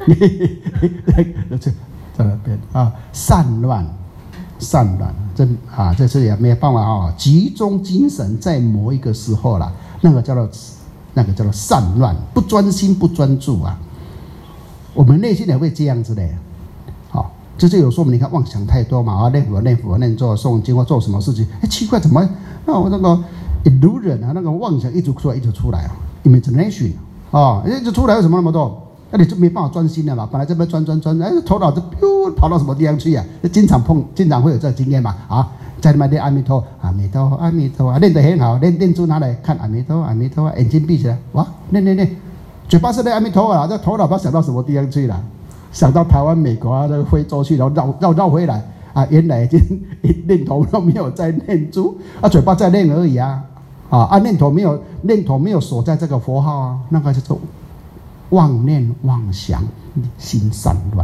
这在那边啊，散乱，散乱，这啊，这是也没有办法啊，集中精神在某一个时候了，那个叫做那个叫做散乱，不专心不专注啊。我们内心也会这样子的，好，就是有时候我们你看妄想太多嘛啊，念佛念佛念咒诵经或做什么事情，哎，奇怪，怎么那我那个 illusion 啊，那个妄想一直出来一直出来啊 ，imagination 啊，一直出来为什么那么多？那你就没办法专心了嘛，本来这边钻钻钻，哎，头脑就噗跑到什么地方去啊？经常碰，经常会有这个经验嘛啊，在那边念阿弥陀，阿弥陀，阿弥陀，念得很好，念念珠拿来看阿弥陀，阿弥陀，眼睛闭起来，哇，念念念。嘴巴是念阿弥陀啊，这头脑不知道想到什么地方去了，想到台湾、美国啊，那个非洲去，然后绕绕绕回来啊，原来已经念头都没有在念珠，啊，嘴巴在念而已啊，啊，啊念头没有念头没有锁在这个佛号啊，那个叫做妄念妄想，心散乱，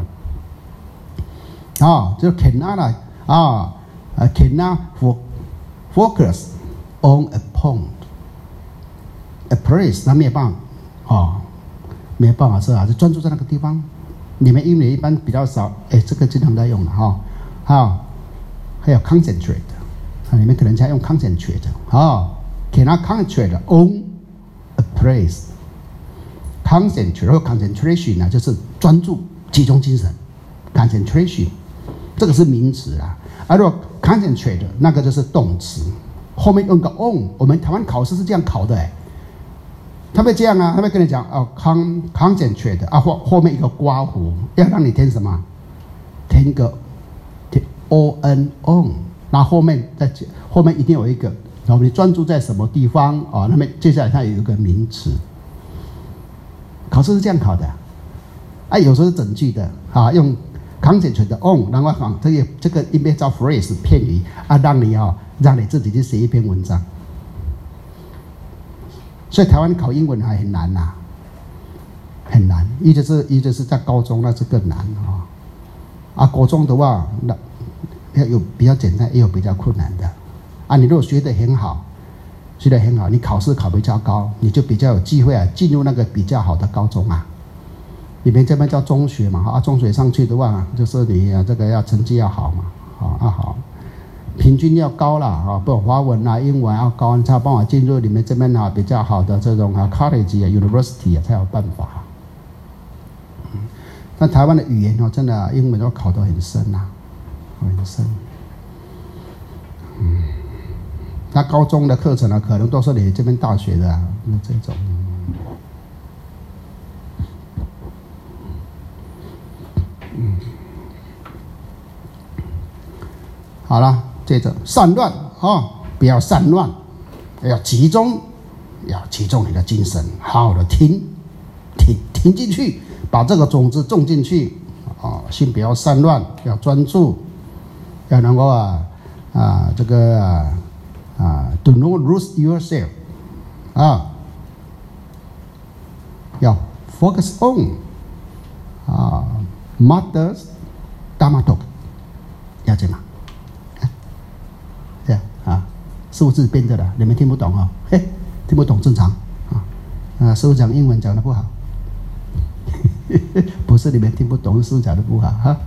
啊，就 cannot 啊啊 cannot focus on a point，a place， 他没有办法啊。没有办法是啊，就专注在那个地方。你们英语一般比较少，哎，这个经常在用的哈。好，还有 concentrate， 啊，你们可能在用 concentrate， 啊 ，cannot concentrate on a place。concentrate 或 concentration 呢，就是专注、集中精神。concentration 这个是名词啦，而如果 concentrate 那个就是动词，后面用个 on。我们台湾考试是这样考的哎。他会这样啊，他会跟你讲哦 ，con concentrate 啊，后后面一个刮胡，要让你填什么？填一个填 o n on， 那后面再后面一定有一个，然后你专注在什么地方啊？那么接下来它有一个名词，考试是这样考的，啊，有时候是整句的啊，用 concentrate on， 然后讲这个这个一边叫 phrase 片语啊，让你啊，让你自己去写一篇文章。所以台湾考英文还很难呐、啊，很难。一直是，一直是在高中那是更难啊。啊，国中的话，那有比较简单，也有比较困难的。啊，你如果学得很好，学得很好，你考试考比较高，你就比较有机会啊，进入那个比较好的高中啊。你们这边叫中学嘛，啊，中学上去的话，就是你啊，这个要成绩要好嘛，啊啊好。平均要高啦，啊，不，华文啊、英文要高，你才有办法进入你们这边啊比较好的这种啊 college 啊、university 啊才有办法。嗯，但台湾的语言哦，真的、啊、英文都考得很深呐、啊，很深。嗯，那高中的课程呢、啊，可能都是你这边大学的啊，那这种。嗯，好了。接着散乱啊、哦，不要散乱，要集中，要集中你的精神，好好的听，听听进去，把这个种子种进去啊、哦，心不要散乱，要专注，要能够啊啊这个啊啊 ，do not lose yourself 啊，要 focus on 啊 ，mother's dharma talk， 要这样。啊，师父自己编的啦，你们听不懂哦，嘿，听不懂正常啊。啊，师父讲英文讲的不好，不是你们听不懂，师父讲的不好哈。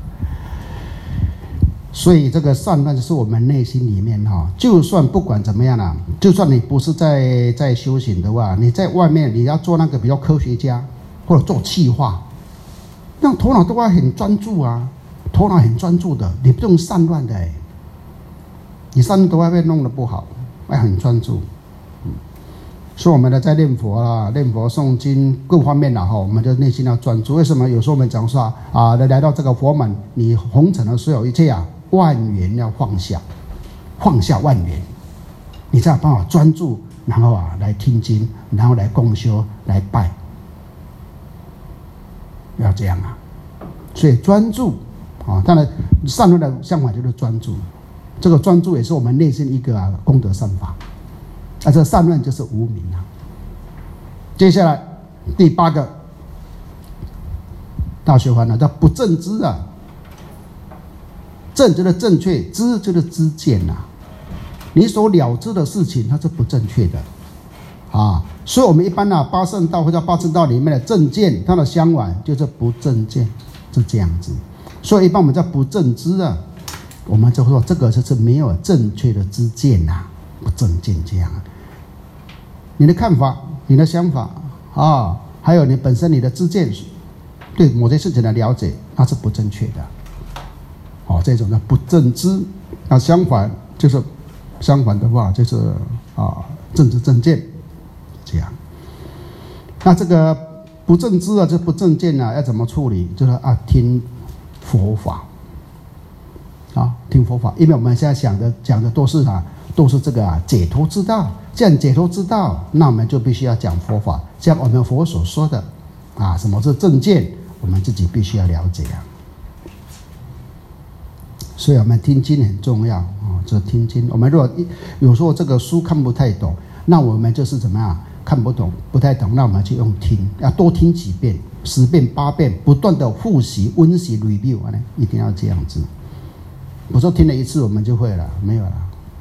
所以这个散乱就是我们内心里面哈、哦，就算不管怎么样啦，就算你不是在在修行的话，你在外面你要做那个比较科学家或者做企划，那头脑都要很专注啊，头脑很专注的，你不用散乱的哎。你散乱都会被弄得不好，要很专注。嗯，所以我们呢在念佛啦、念佛诵经各方面啦哈，我们的内心要专注。为什么有时候我们讲说啊，来到这个佛门，你红尘的所有一切啊，万缘要放下，放下万缘，你才有办法专注，然后啊来听经，然后来共修，来拜，要这样啊。所以专注啊，当然散乱的相反就是专注。这个专注也是我们内心一个、啊、功德善法，啊，这散乱就是无明啊。接下来第八个大学烦恼叫不正知啊，正就是正确，知就是知见呐、啊。你所了知的事情，它是不正确的啊， 所以我们一般啊，八圣道或者八正道里面的正见，它的相反就是不正见，是这样子。所以一般我们叫不正知啊，我们就说这个就是没有正确的知见呐、啊，不正见这样。你的看法、你的想法啊，还有你本身你的知见，对某些事情的了解，那是不正确的。哦，这种叫不正知。那相反就是相反的话，就是啊正知正见这样。那这个不正知啊，这不正见啊，要怎么处理？就是啊听佛法啊，听佛法，因为我们现在想的讲的都是啊，都是这个啊解脱之道。既然解脱之道，那我们就必须要讲佛法，像我们佛所说的啊，什么是正见，我们自己必须要了解啊。所以我们听经很重要啊，这听经。我们如果有时候这个书看不太懂，那我们就是怎么样？看不懂、不太懂，那我们就用听，要多听几遍，十遍、八遍，不断的复习、温习、review 呢，一定要这样子。不是听了一次我们就会了，没有了。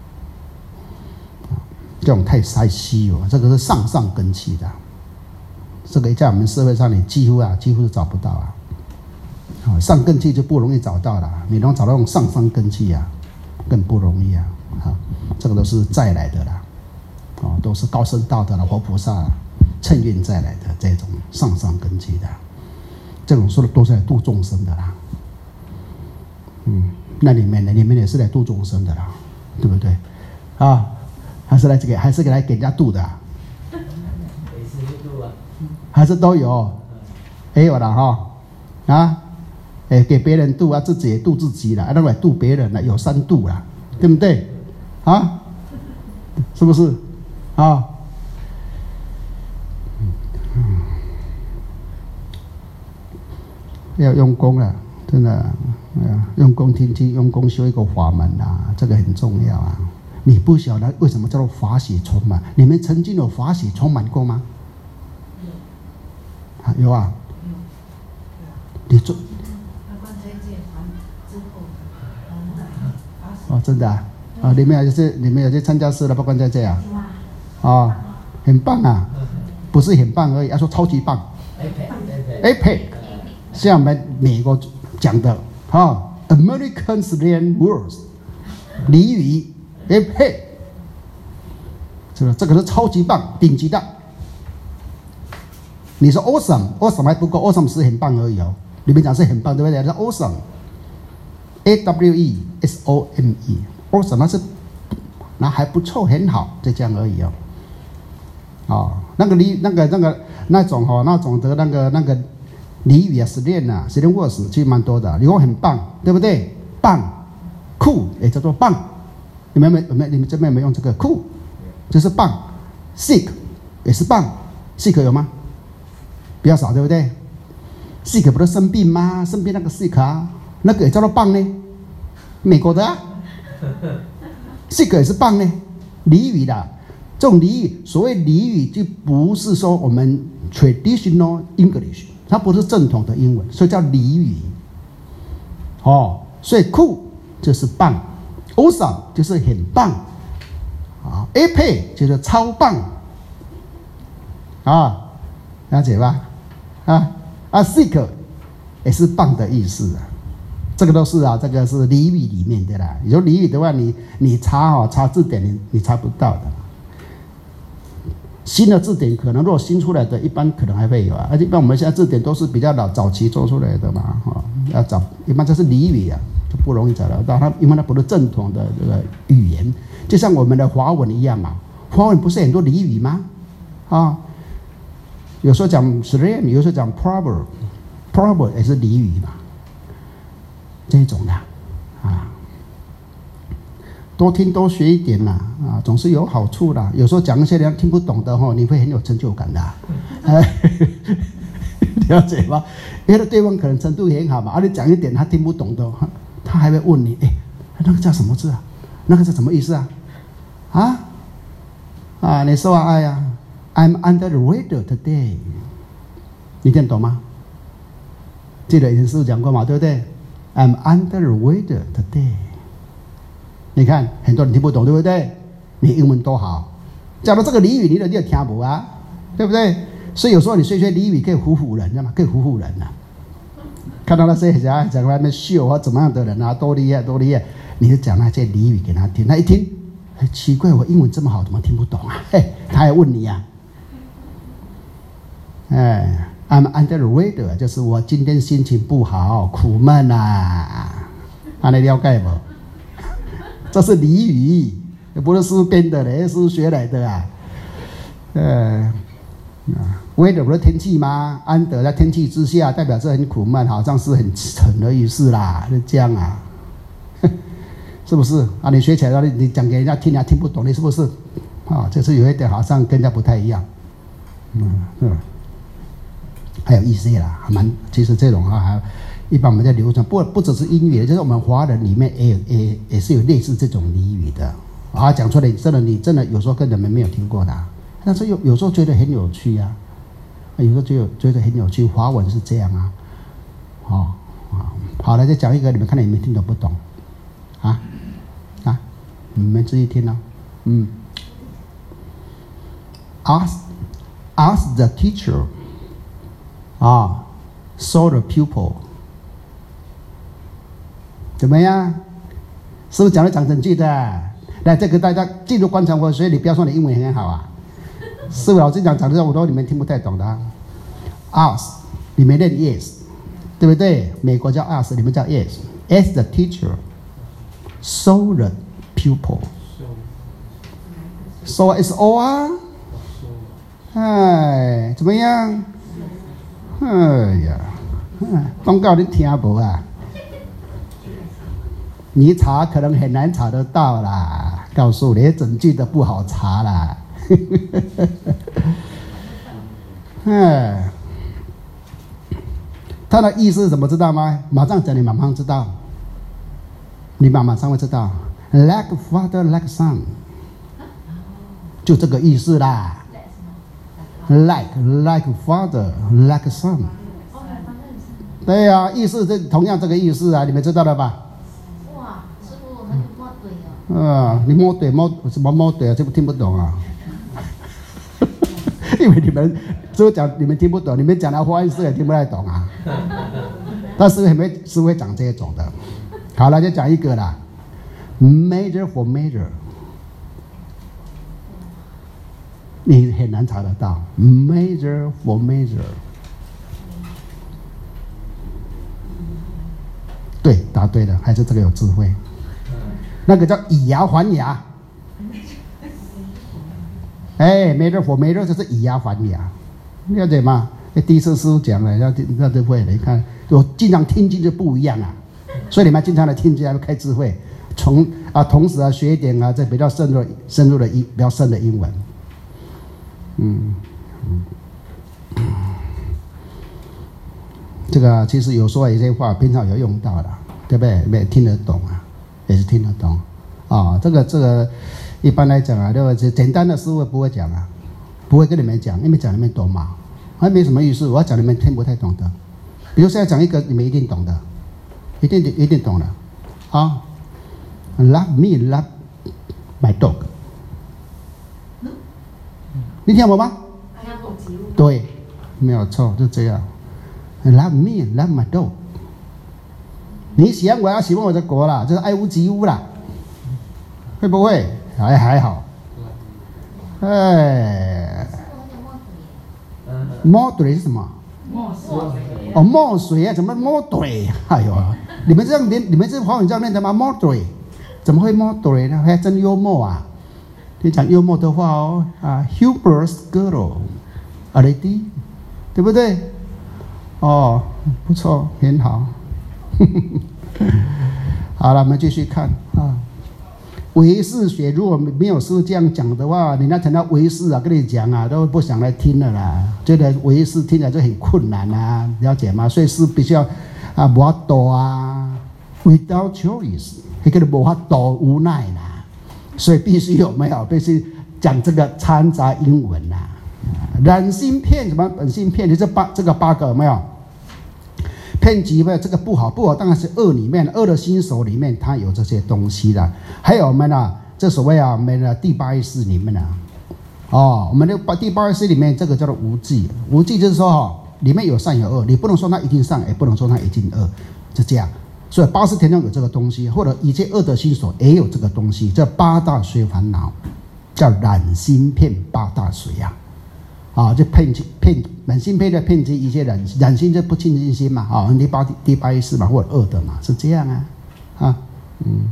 这种太太稀有，这个是上上根器的，这个在我们社会上你几乎啊，几乎是找不到啊。上根器就不容易找到了，你能找到那种上上根器啊，更不容易啊。啊，这个都是再来的啦，哦，都是高僧大德的活菩萨趁运再来的这种上上根器的，这种说的都是来度众生的啦。嗯，那里面呢，你们也是来度众生的啦，对不对？啊，还是来这个，还是给来给人家度的、啊，还是都有，也有了哈，啊。哎，给别人度啊，自己也度自己了，那来度别人了，有三度了，对不对？啊，是不是？啊，嗯，要用功了，真的，啊，用功听经，用功修一个法门啊，这个很重要啊。你不晓得为什么叫做法喜充满？你们曾经有法喜充满过吗？啊，有啊。你做。哦，真的啊！啊，你们有些你们有些参加师了，不管在这样，啊，很棒啊，不是很棒而已，要说超级棒。A P E C， 像我们美国讲的啊 ，American Slang Words， 俚语 A P E C， 是不是？这个是超级棒，顶级的。你说 awesome，awesome 还不够 ，awesome 是很棒而已哦。你们讲是很棒，对不对？是 awesome。A W E S O M E，awesome 那是那还不错，很好，就这样而已哦。哦，那个俚那个那个那种哦，那种的那个那个俚语啊，实练啊，实练 words 其实蛮多的。你说很棒，对不对？棒 ，cool 也叫做棒。你们没有没你们这边有没有用这个 cool， 就是棒。sick 也是棒 ，sick 有吗？比较少，对不对 ？sick 不是生病吗？生病那个 sick 啊。那个也叫做棒呢，美国的啊，这个也是棒呢，俚语的。这种俚语，所谓俚语就不是说我们 traditional English， 它不是正统的英文，所以叫俚语。哦，所以 cool 就是棒 ，awesome 就是很棒，啊 ，A P E C 就是超棒，啊，了解吧？啊啊 ，sick 也是棒的意思啊。这个都是啊，这个是俚语里面的啦。你说俚语的话，你你查哦，查字典你你查不到的。新的字典可能如果新出来的，一般可能还会有啊。而且一般我们现在字典都是比较老早期做出来的嘛，哈、哦，要找一般就是俚语啊，就不容易找得到。它因为它不是正统的这个语言，就像我们的华文一样嘛。华文不是很多俚语吗？啊，有时候讲 slang， 有时候讲 proverb，proverb 也是俚语嘛。这种的啊，多听多学一点啦，啊，总是有好处的。有时候讲一些人听不懂的哈，你会很有成就感的、啊，了解吗？因为对方可能程度很好嘛，而、啊、你讲一点他听不懂的，他还会问你，哎，那个叫什么字啊？那个是什么意思啊？啊啊，你说啊，哎呀 ，I'm under the weather today， 你听懂吗？记得以前师父讲过嘛，对不对？I'm under the weather today。你看，很多人听不懂，对不对？你英文多好，假如这个俚语你都你也听不啊， 对不对？所以有时候你学学俚语可以唬唬人，知道吗？可以唬唬人啊。看到那些讲讲外面秀啊怎么样的人啊，多厉害多厉害，你就讲那些俚语给他听，他一听，哎，奇怪，我英文这么好，怎么听不懂啊？嘿，他还问你呀、啊，哎 ，I'm under the weather， 就是我今天心情不好，苦闷啊，啊，你了解不？这是俚语，不是书编的嘞，是学来的啊。呃，weather 不是天气吗？安得在天气之下，代表是很苦闷，好像是很沉的意思啦，就这样啊，是不是啊？你学起来，你你讲给人家听，人家听不懂，你是不是？啊，就是有一点好像跟人家不太一样，嗯嗯，还有一些啦，蛮其实这种啊，还一般我们在流传，不不只是英语，就是我们华人里面也也也是有类似这种俚语的啊，讲出来真的你真的有时候跟人们没有听过的、啊，但是有有时候觉得很有趣啊，有时候觉得觉得很有趣，华文是这样啊，哦啊，好了，再讲一个，你们看你们听懂不懂？啊啊，你们自己听哦，嗯 ，ask ask the teacher 啊 ，saw the pupil。怎么样？是不是讲的讲整句的？来，这个大家进入观察我，所以你不要说你英文很好啊。是不是老师讲讲的这么多，你们听不太懂的、啊。Ask， 你们念 yes， 对不对？美国叫 ask， 你们叫 yes。Ask the teacher, saw the pupil. So is all 啊？哎，怎么样？哎呀，广告你听不啊？你查可能很难查得到啦，告诉你整句都不好查啦。哎，他的意思怎么知道吗？马上讲，你马上知道，你马上会知道。Like father, like son， 就这个意思啦。Like like father, like son。对呀、啊，意思这同样这个意思啊，你们知道了吧？啊，你摸对摸什么摸对啊？这不听不懂啊？因为你们就讲你们听不懂，你们讲的华语师也听不太懂啊。但是会是会讲这种的。好了，就讲一个啦 ，major for major， 你很难查得到 major for major。对，答对了，还是这个有智慧。那个叫以牙还牙，哎 ，major for major 就是以牙还牙，了解吗？第一次师傅讲了，要那就会了。你看，我经常听经就不一样啊，所以你们经常来听经，要开智慧，从啊，同时啊，学一点啊，这比较深入、深入的英、比较深的英文。嗯嗯，这个其实有时候有些话平常有用到的，对不对？没听得懂啊。也是听得懂，啊、哦，这个这个一般来讲啊，这个简单的师傅不会讲啊，不会跟你们讲，因为讲你们懂嘛，还没什么意思。我要讲你们听不太懂的，比如现在讲一个你们一定懂的，一定一定懂的，啊 ，Love me, love my dog， 你听我吗？对，没有错，就这样 ，Love me, love my dog。你喜欢我要喜欢我的狗啦，就是爱屋及乌啦，会不会？还还好，哎，摸嘴是什么？ 墨水。 哦，墨水啊，怎么摸嘴？哎呦，你们这样念，你们这华语这样念的吗？摸嘴，怎么会摸嘴呢？还真幽默啊！你讲幽默的话哦，啊 ，humorous girl， 啊，你的，对不对？哦，不错，很好。好了，我们继续看啊。唯识学如果没有师这样讲的话，你那谈到唯识啊，跟你讲啊，都不想来听了啦。觉得唯识听起来就很困难啊，了解吗？所以是必须要啊，无法度啊 ，without choice， 那个无法度无奈啦。所以必须有没有？必须讲这个掺杂英文啦。染心片什么本性片？你这八这个八个有没有？骗局没有这个不好，不好当然是恶里面，恶的心手里面它有这些东西的。还有我们啊，这所谓啊，我们的第八意识里面啊， 哦，我们的第八位师里面这个叫做无记，无记就是说哈、哦，里面有善有恶，你不能说它一定善，也不能说它一定恶，是这样。所以八识田中有这个东西，或者一切恶的心所也有这个东西，叫八大随烦恼，叫染心骗八大随呀、啊，啊，就骗骗染心骗的骗及一切染染心就不清净心嘛，啊，第八第八意识嘛，或者恶的嘛，是这样啊，啊，嗯。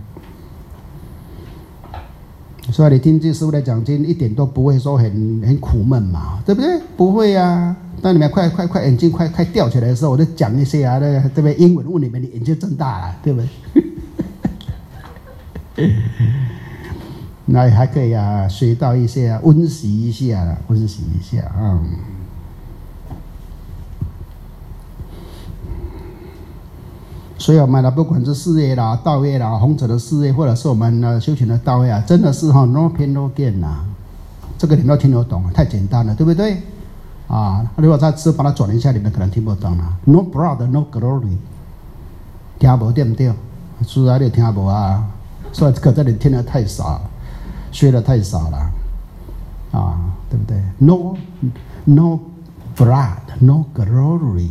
所以你听这师父的讲经，一点都不会说很很苦闷嘛，对不对？不会啊。当你们快快快眼睛快快吊起来的时候，我就讲一些啊，对不对？英文问你们，你眼睛睁大了，对不对？那还可以啊，学到一些啊，温习一下啦，温习一下啊。所以我们呢，不管是事业啦、道业啦、弘者的事业，或者是我们呢修行的道业啊，真的是哈 no pain no gain 呐，这个你们要听得懂，太简单了，对不对？啊，如果他只把它转一下，你们可能听不懂了。No blood no glory， 听不对不对？是啊，你听不啊？所以可这里听得太少，学得太少了，啊，对不对 ？No no blood no glory，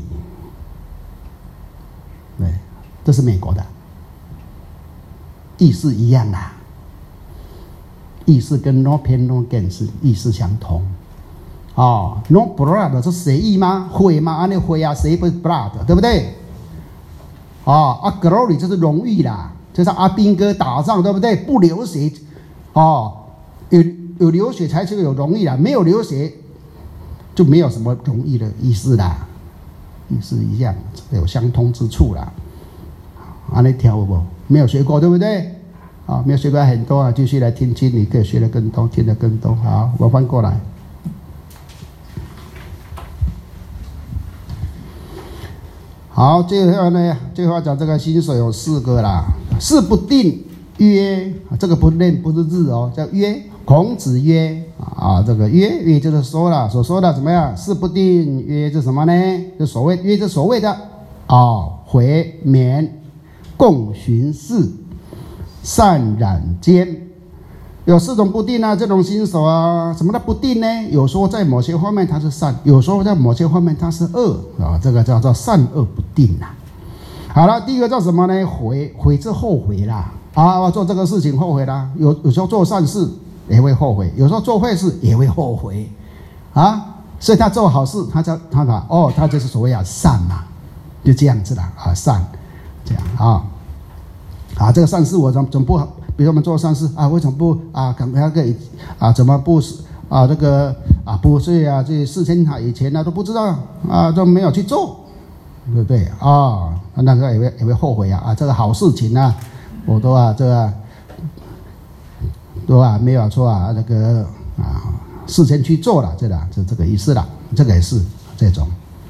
对。这是美国的，意思一样啦，意思跟 no pain no gain 是意思相同。哦 ，no blood 是血意吗？血吗？啊，那血啊，血不是 blood， 对不对？哦，啊 ，glory 就是荣誉啦，就是阿兵哥打仗，对不对？不流血，哦，有有流血才是有荣誉啦，没有流血就没有什么荣誉的意思啦，意思一样，有相通之处啦。啊，你听有无？没有学过，对不对？啊，没有学过很多啊，继续来听经，你可以学得更多，听得更多。好，我翻过来。好，最后呢，最后讲这个心所有四个啦，事不定曰，这个不念不是日哦，叫曰。孔子曰啊，这个曰曰就是说了，所说的怎么样？事不定曰是什么呢？就所谓曰是所谓的啊，回眠。共寻事，善染间，有四种不定啊，这种心所啊，什么叫不定呢？有时候在某些方面它是善，有时候在某些方面它是恶啊，这个叫做善恶不定啊。好了，第一个叫什么呢？悔，悔是后悔啦啊，我做这个事情后悔啦。有有时候做善事也会后悔，有时候做坏事也会后悔啊。所以他做好事，他叫他把哦，他就是所谓啊善嘛，就这样子啦啊善。这样啊，啊，这个善事我怎怎么不好？比如我们做善事啊，为什么不啊？赶那个啊，怎么不啊？这个啊，不是啊，这四千以前呢、啊、都不知道啊，都没有去做，对不对啊？那个也会也会后悔啊啊！这个好事情啊，我都啊这个都啊没有说啊那个啊事先去做了，这个这这个意思了，这个也是这种。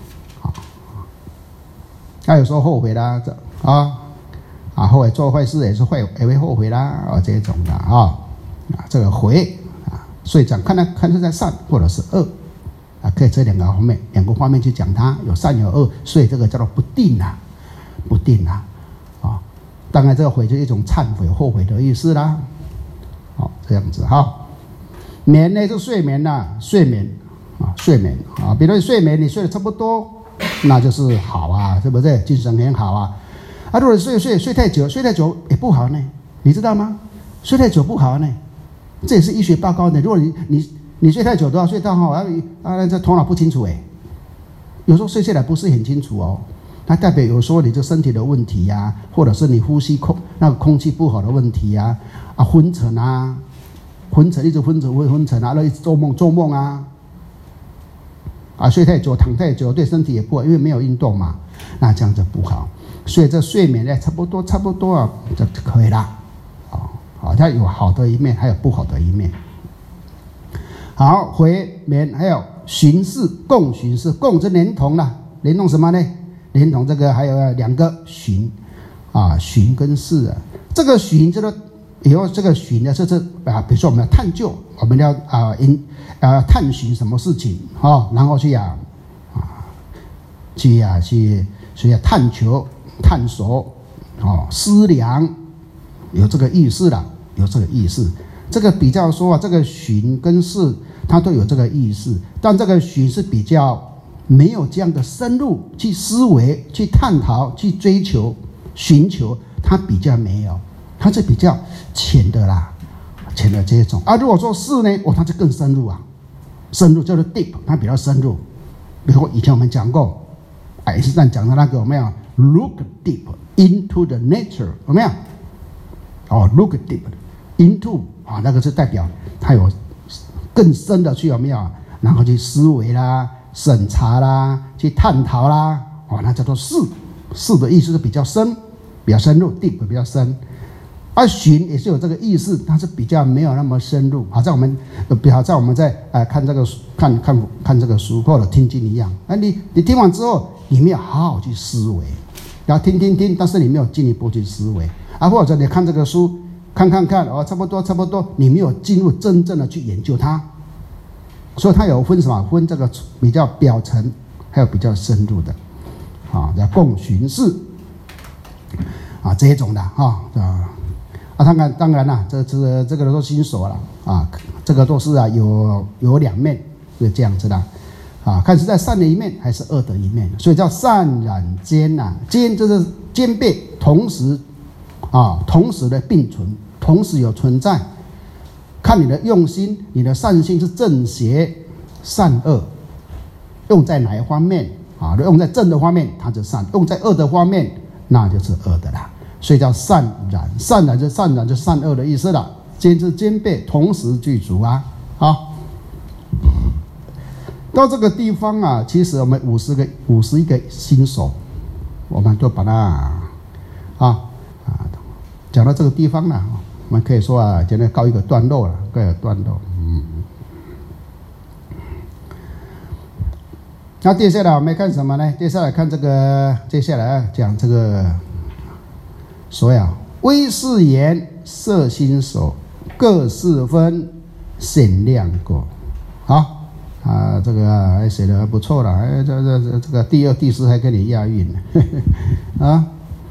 他有时候后悔啦，这啊啊，后悔做坏事也是会也会后悔啦，啊这种的啊啊这个悔啊，所以讲看他看是在善或者是恶啊，可以这两个方面两个方面去讲它有善有恶，所以这个叫做不定啊，不定啊啊，当然这个悔就是一种忏悔后悔的意思啦，好、哦、这样子哈。眠呢是睡眠呐、啊，睡眠啊睡眠啊，比如睡眠你睡得差不多。那就是好啊，是不是？精神很好啊。啊，如果睡睡睡太久，睡太久也不好呢，你知道吗？睡太久不好呢，这也是医学报告的。如果你你你睡太久的话，睡到哈啊，这头脑不清楚哎，有时候睡下来不是很清楚哦，它代表有时候你这身体的问题呀、啊，或者是你呼吸空那个空气不好的问题呀、啊，啊昏沉啊，昏沉一直昏沉会昏沉啊，然后一直做梦做梦啊。啊，睡太久、躺太久对身体也不好，因为没有运动嘛，那这样就不好。所以这睡眠呢，差不多差不多啊，就可以啦。好，好，它有好的一面，还有不好的一面。好，回眠还有寻事，共寻事，共是连同啦，连同什么呢？连同这个还有两个寻啊，寻跟事啊。这个寻这个以后这个寻呢，是这啊，比如说我们要探究，我们要啊因。呃，探寻什么事情啊、哦，然后去呀、啊，啊，去呀、啊，去，所以探求、探索，哦，思量，有这个意思了，有这个意思。这个比较说啊，这个寻跟事， 它都有这个意识。但这个寻是比较没有这样的深入去思维、去探讨、去追求、寻求，它比较没有，它是比较浅的啦，浅的这种。啊，如果说是呢，哦，它就更深入啊，深入叫做 deep， 它比较深入。比如以前我们讲过，爱因斯坦讲的那个有没有 ？Look deep into the nature， 有没有？哦 ，look deep into 啊，那个是代表它有更深的去有没有？然后去思维啦、审查啦、去探讨啦，哦，那叫做是。是的意思是比较深，比较深入 ，deep 比较深。而寻也是有这个意思，它是比较没有那么深入。好在我们，比好在我们在呃看这个看看看这个书或者听经一样。啊，你你听完之后，你没有好好去思维，然后听听听，但是你没有进一步去思维。啊，或者你看这个书，看看看，哦，差不多差不多，你没有进入真正的去研究它。所以它有分什么？分这个比较表层，还有比较深入的。啊，叫共寻式啊，这一种的哈啊啊，当然当然啦，这这这个都是新手了啊，这个都是啊有有两面，是这样子的啊，看是在善的一面还是恶的一面，所以叫善染兼呐，兼就是兼备，同时啊同时的并存，同时有存在，看你的用心，你的善心是正邪善恶，用在哪一方面？啊，用在正的方面，它就善；用在恶的方面，那就是恶的啦。所以叫善染，善染就善染就善恶的意思了。兼是兼备，同时具足啊。好，到这个地方啊，其实我们五十个、五十一个新手，我们都把它啊啊讲到这个地方了。我们可以说啊，现在告一个段落了，告一个段落。嗯。那接下来我们看什么呢？接下来看这个，接下来讲这个所谓啊，微视言摄心手，各四分显亮果。好啊，这个还写得不错了，哎，这这这这个第二、第四还跟你押韵呢，啊。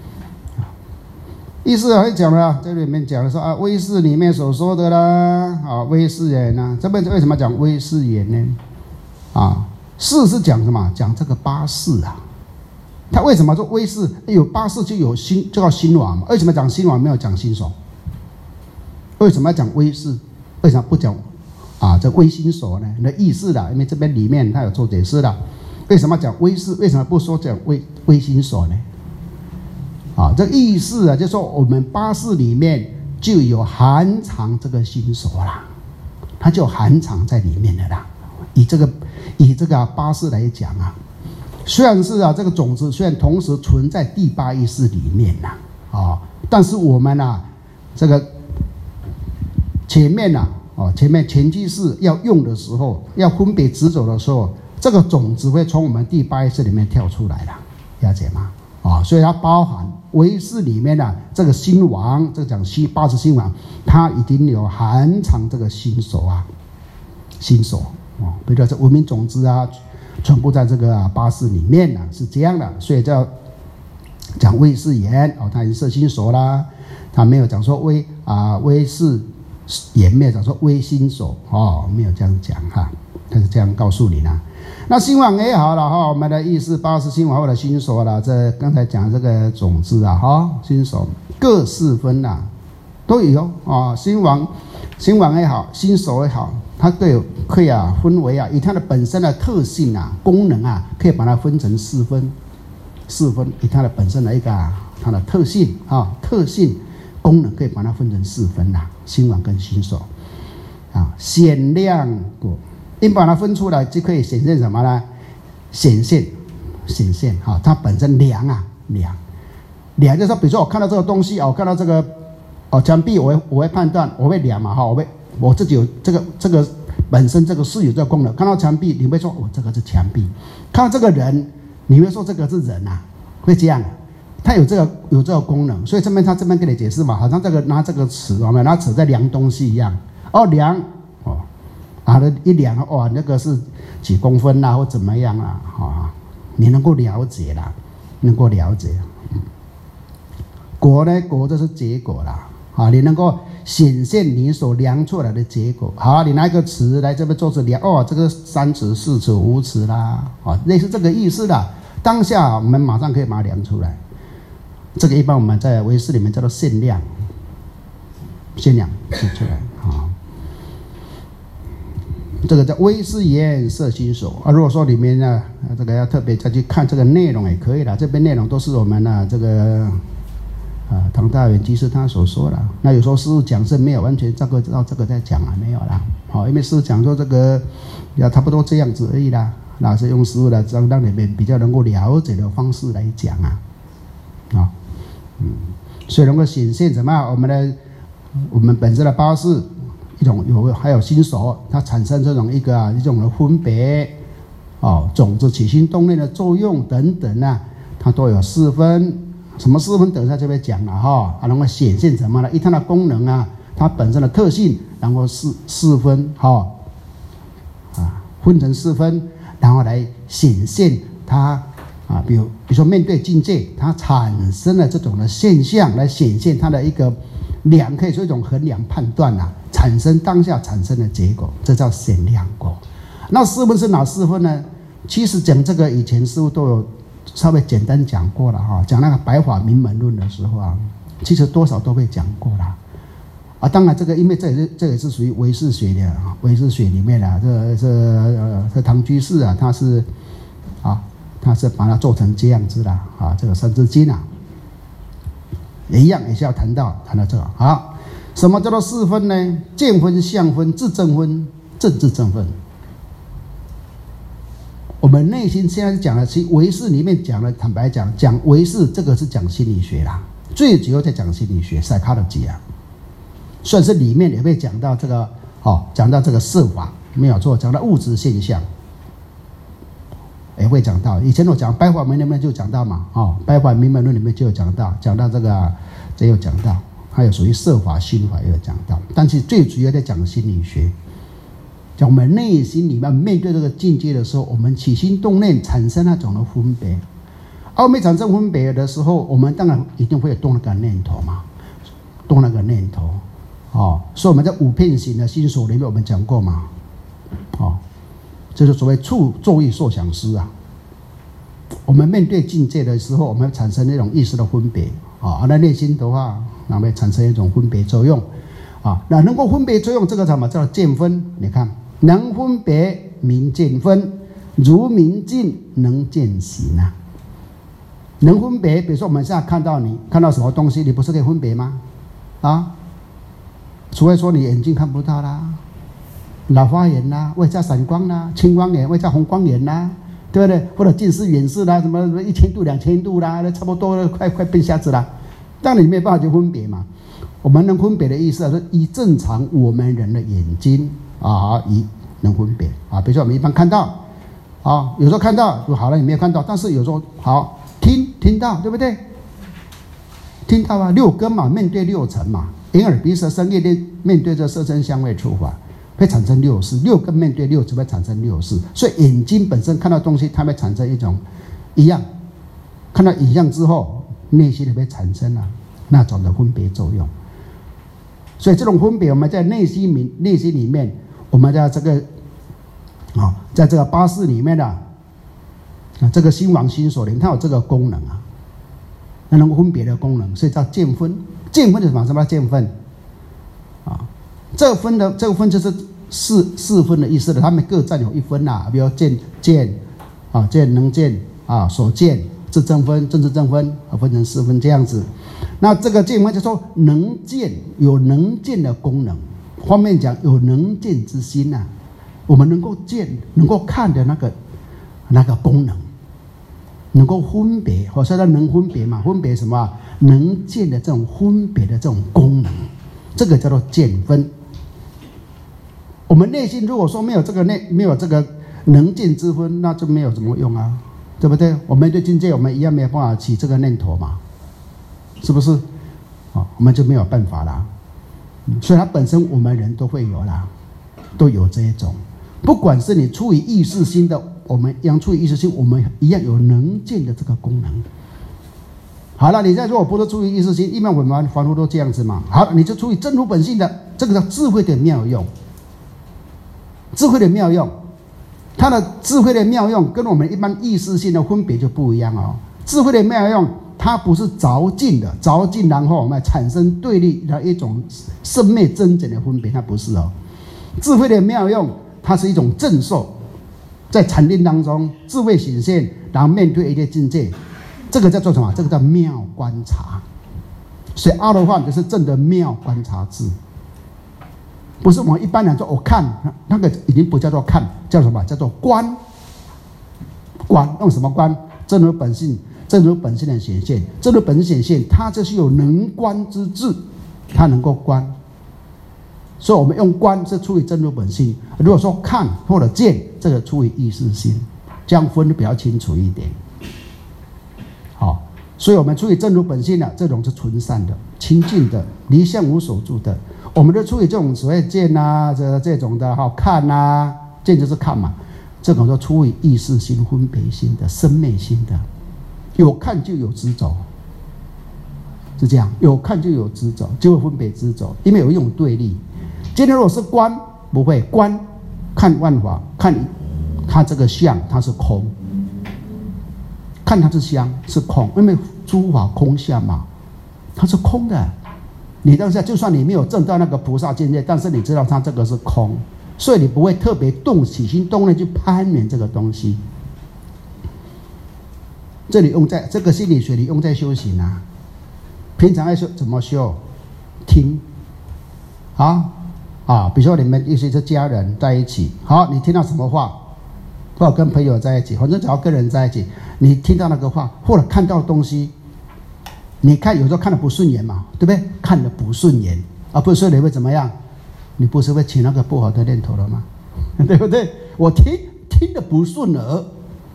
意思还讲了，这里面讲的说啊，微视里面所说的啦，啊，微视言呢，这边为什么讲微视言呢？啊。四是讲什么？讲这个八识啊。他为什么说微视？有八识就有心，就叫心王嘛。为什么讲心王没有讲心手？为什么要讲微视？为什么不讲啊这微心手呢？你的意思啦，因为这边里面他有做解释了。为什么讲微视？为什么不说讲微微心手呢？啊，这意思啊，就是说我们八识里面就有含藏这个心手啦，它就含藏在里面的啦。以这个以这个、啊、八识来讲啊，虽然是啊这个种子虽然同时存在第八意识里面呐 啊, 啊，但是我们啊这个前面呐 啊, 啊前面前期是要用的时候，要分别执走的时候，这个种子会从我们第八意识里面跳出来了，了解吗？啊，所以它包含唯识里面的、啊、这个心王，这个讲心八识心王，它已经有含藏这个心手啊，心手。哦，比如说这文明种子啊，全部在这个、啊、八识里面呢、啊，是这样的，所以叫讲微视言哦，他已经摄心手啦，他没有讲说微啊微视言，没有讲说微心手哦，没有这样讲哈，他是这样告诉你呢。那心王也好了哈，我们的意识八识心王或者心手了，这刚才讲这个种子啊哈，心手各四分呐、啊，都有啊，心王心王也好，心手也好。它各有可以啊分为啊，以它的本身的特性啊、功能啊，可以把它分成四分，四分以它的本身的一个、啊、它的特性啊、特性、功能可以把它分成四分呐、啊，心王跟心手啊，显亮果，你把它分出来就可以显现什么呢？显现，显现哈、啊，它本身亮啊亮，亮就是说，比如说我看到这个东西啊，我看到这个哦墙壁，我会我会判断，我会亮嘛哈，我会。我自己有这个这个本身这个是有这个功能，看到墙壁你会说哦这个是墙壁，看到这个人你会说这个是人啊，会这样，它有这个有这个功能，所以这边他这边给你解释嘛，好像这个拿这个尺，我们拿尺在量东西一样，哦量哦，啊一量哦那个是几公分啦、啊、或怎么样啦、啊，啊、哦、你能够了解啦，能够了解，嗯，果呢果这是结果啦。 啊，你能够显现你所量出来的结果。好，你拿一个尺来这边做是量，哦，这个三尺、四尺、五尺啦，啊，类似这个意思的。当下我们马上可以把它量出来。这个一般我们在唯识里面叫做限量，限量写出来啊。这个叫唯识言摄心所啊。如果说里面呢，这个要特别再去看这个内容也可以了。这边内容都是我们呢这个啊唐大元居士他所说的。那有时候师父讲是没有完全这个照这个在讲啊，没有啦。好，因为师父讲说这个要差不多这样子而已啦。那是用师父的让让你们比较能够了解的方式来讲啊，啊。嗯，所以能够显现什么？我们的我们本身的八识一种有还有心所，它产生这种一个、啊、一种的分别哦，种子起心动念的作用等等啊，它都有四分。什么四分？等一下就会讲了哈。啊，能够显现什么呢？以它的功能啊，它本身的特性，然后四四分哈啊，分成四分，然后来显现它。啊，比如比如说面对境界，它产生了这种的现象，来显现它的一个量，可以说一种衡量判断啊，产生当下产生的结果，这叫显量果。那四分是哪四分呢？其实讲这个以前师父都有稍微简单讲过了哈，讲那个白法明门论的时候啊，其实多少都会讲过了。啊，当然这个因为这也是这也是属于唯识学的啊，唯识学里面的、啊、这这呃这唐居士啊，他是啊。他是把它做成这样子的啊，这个三字经啊，也一样也是要谈到谈到这个。好，什么叫做四分呢？见分、相分、自证分、正自证分。我们内心现在讲的，其实唯识里面讲的，坦白讲，讲唯识这个是讲心理学啦，最主要在讲心理学 psychology 啊，算是里面也会讲到这个哦，讲到这个色法没有错，讲到物质现象。也会讲到，以前我讲《白话文》里面就讲到嘛，哦，《白话明门论》里面就有讲到，讲到这个、啊，这有讲到，还有属于色法、心法也有讲到，但是最主要在讲心理学，讲我们内心里面面对这个境界的时候，我们起心动念产生那种的分别，而我们产生分别的时候，我们当然一定会有动那个念头嘛，动那个念头，哦，所以我们在五片型的心所里面我们讲过嘛，哦。这就是所谓处作意受想思啊。我们面对境界的时候，我们会产生那种意识的分别啊。那内心的话，那会产生一种分别作用啊。那能够分别作用，这个什么叫见分？你看，能分别名见分，如明镜能见形啊。能分别，比如说我们现在看到你看到什么东西，你不是可以分别吗？啊，除非说你眼睛看不到啦。老花眼啦、啊，外加散光啦、啊，青光眼外加红光眼啦、啊，对不对？或者近视、远视啦，什么什么一千度、两千度啦，差不多快快变瞎子啦。当然你没办法去分别嘛。我们能分别的意思啊，是以正常我们人的眼睛啊，以能分别啊。比如说我们一般看到啊，有时候看到就好了，你没有看到，但是有时候好听听到，对不对？听到啊，六根嘛，面对六尘嘛，眼耳鼻舌身意念，面对这色声香味触法。会产生六识，六根面对六识会产生六识，所以眼睛本身看到东西，它会产生一种一样，看到影像之后，内心里会产生了那种的分别作用。所以这种分别，我们在内心里内心里面，我们在这个啊，在这个八识里面的啊，这个心王心所灵，它有这个功能啊，那能够分别的功能，所以叫见分。见分是什么？什么叫见分？啊。这个分的这个分就是四四分的意思了，他们各占有一分呐、啊。比如见见啊，见能见啊，所见自证分、正自证分啊，分成四分这样子。那这个见分就说能见，有能见的功能，方面讲有能见之心呐、啊。我们能够见、能够看的那个那个功能，能够分别，或者说能分别嘛，分别什么？能见的这种分别的这种功能，这个叫做见分。我们内心如果说没有这个内没有这个能见之分，那就没有什么用啊，对不对？我们对境界我们一样没有办法起这个念头嘛，是不是？啊，我们就没有办法啦。所以它本身我们人都会有啦，都有这一种。不管是你出于意识心的，我们一样出于意识心，我们一样有能见的这个功能。 好了，你再说我不是出于意识心，因为我们凡夫都这样子嘛。好，你就出于真如本性的，这个叫智慧的妙用。智慧的妙用，它的智慧的妙用跟我们一般意识性的分别就不一样哦。智慧的妙用，它不是着境的，着境然后我们产生对立的一种生灭增减的分别，它不是哦。智慧的妙用，它是一种正受，在禅定当中，智慧显现，然后面对一些境界。这个叫做什么？这个叫妙观察。所以阿罗汉就是正的妙观察智，不是我们一般人说我看那个已经不叫做看，叫什么？叫做观。观用什么观？真如本性，真如本性的显现，真如本性显现，它就是有能观之智，它能够观。所以我们用观是出于真如本性。如果说看或者见，这个出于意识心，这样分得比较清楚一点。好，所以我们出于真如本性的这种是纯善的、清净的、离相无所住的。我们就出于这种所谓见啊，这这种的哈看啊，见就是看嘛，这种就出于意识心、分别心的、生灭心的。有看就有执着，是这样，有看就有执着，就会分别执着，因为有一种对立。今天如果是观，不会观看万法，看它这个相，它是空。看它是相是空，因为诸法空相嘛，它是空的。你当下就算你没有证到那个菩萨境界，但是你知道它这个是空，所以你不会特别动起心动念去攀缘这个东西。这里用在这个心理学里用在修行啊，平常要修怎么修？听啊啊，比如说你们一些是家人在一起，好，你听到什么话？或者跟朋友在一起，反正只要跟人在一起，你听到那个话，或者看到东西，你看有时候看得不顺眼嘛，对不对？看得不顺眼啊，不顺眼会怎么样？你不是会起那个不好的念头了吗？对不对？我听听得不顺耳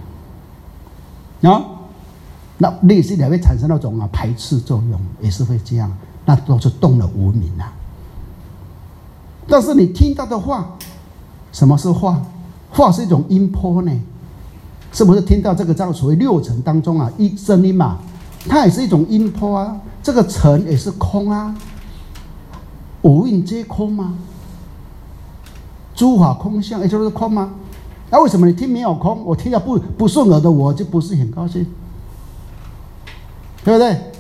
啊，那内心也会产生那种啊排斥作用，也是会这样，那都是动了无明啊。但是你听到的话，什么是话？话是一种音波呢，是不是？听到这个叫所谓六尘当中啊，一声音嘛，它也是一种音波啊。这个尘也是空啊，五蕴皆空吗？诸法空相，也就是空吗？那、啊、为什么你听没有空？我听到不不顺耳的，我就不是很高兴，对不对？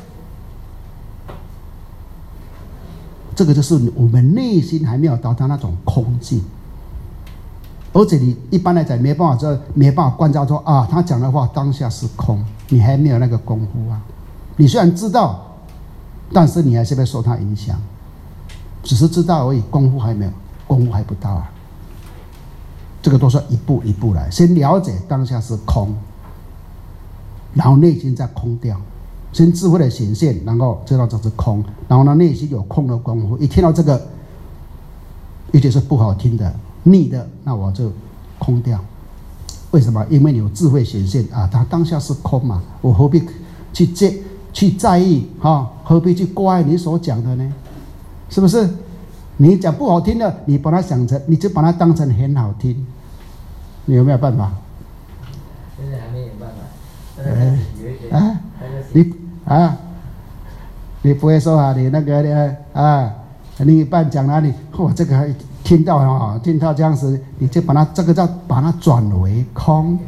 这个就是我们内心还没有到达那种空境。而且你一般来讲没办法说没办法观照说啊，他讲的话当下是空，你还没有那个功夫啊。你虽然知道，但是你还是被受他影响，只是知道而已，功夫还没有，功夫还不到啊。这个都是一步一步来，先了解当下是空，然后内心再空掉，先智慧的显现，然后知道这是空，然后呢内心有空的功夫，一听到这个，一定是不好听的。逆的，那我就空掉。为什么？因为你有智慧显现啊，它当下是空嘛，我何必去在去在意哈、哦？何必去怪你所讲的呢？是不是？你讲不好听的，你把它想成，你就把它当成很好听，你有没有办法？ 现在还没有办法。 哎啊，你啊，你不会说啊，你那个啊，另一半讲哪里，哇，这个。听到啊，听到这样子，你就把它这个叫把它转为空，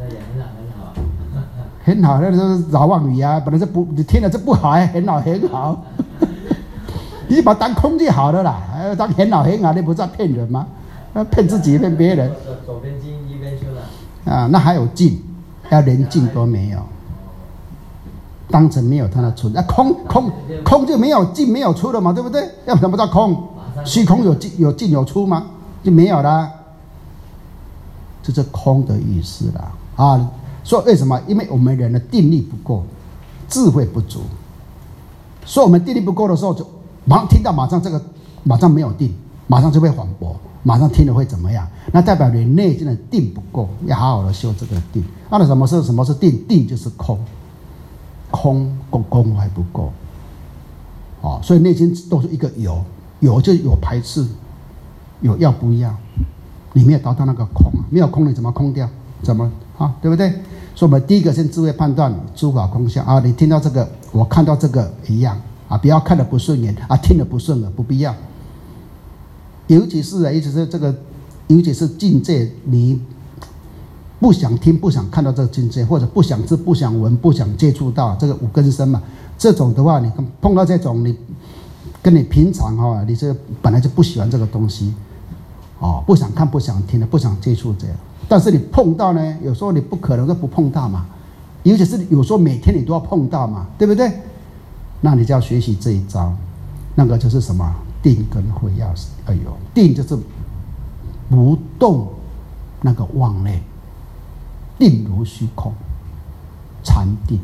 很好，那都是老妄语啊，本来是不，你听了这不好，还很好很好，你把它当空就好了啦，当很好很好，你不是在骗人吗？骗自己骗别人。 左边进一边出了。 啊，那还有境，要连境都没有，当成没有它的存在，啊、空空空就没有进没有出了嘛，对不对？要什么叫空？虚空有进有进有出吗？就没有啦，这是空的意思啦啊！所以为什么？因为我们人的定力不够，智慧不足，所以我们定力不够的时候，就马上听到马上这个马上没有定，马上就会反驳，马上听了会怎么样？那代表你内心的定不够，要好好的修这个定。那什么是什么是定？定就是空，空功功还不够，啊！所以内心都是一个有。有就有排斥，有要不要？你没有达到那个空啊，没有空你怎么空掉？怎么啊，对不对？所以我们第一个先智慧判断诸法空相啊，你听到这个，我看到这个一样啊，不要看得不顺眼啊，听得不顺耳，不必要。尤其是啊，尤其是这个，尤其是境界，你不想听、不想看到这个境界，或者不想知、不想闻、不想接触到这个五根生嘛，这种的话，你碰到这种，你跟你平常哈、哦，你这本来就不喜欢这个东西，哦，不想看、不想听的、不想接触这样。但是你碰到呢，有时候你不可能都不碰到嘛，尤其是有时候每天你都要碰到嘛，对不对？那你就要学习这一招，那个就是什么定跟慧要要有。定就是不动那个妄类，定如虚空，禅定。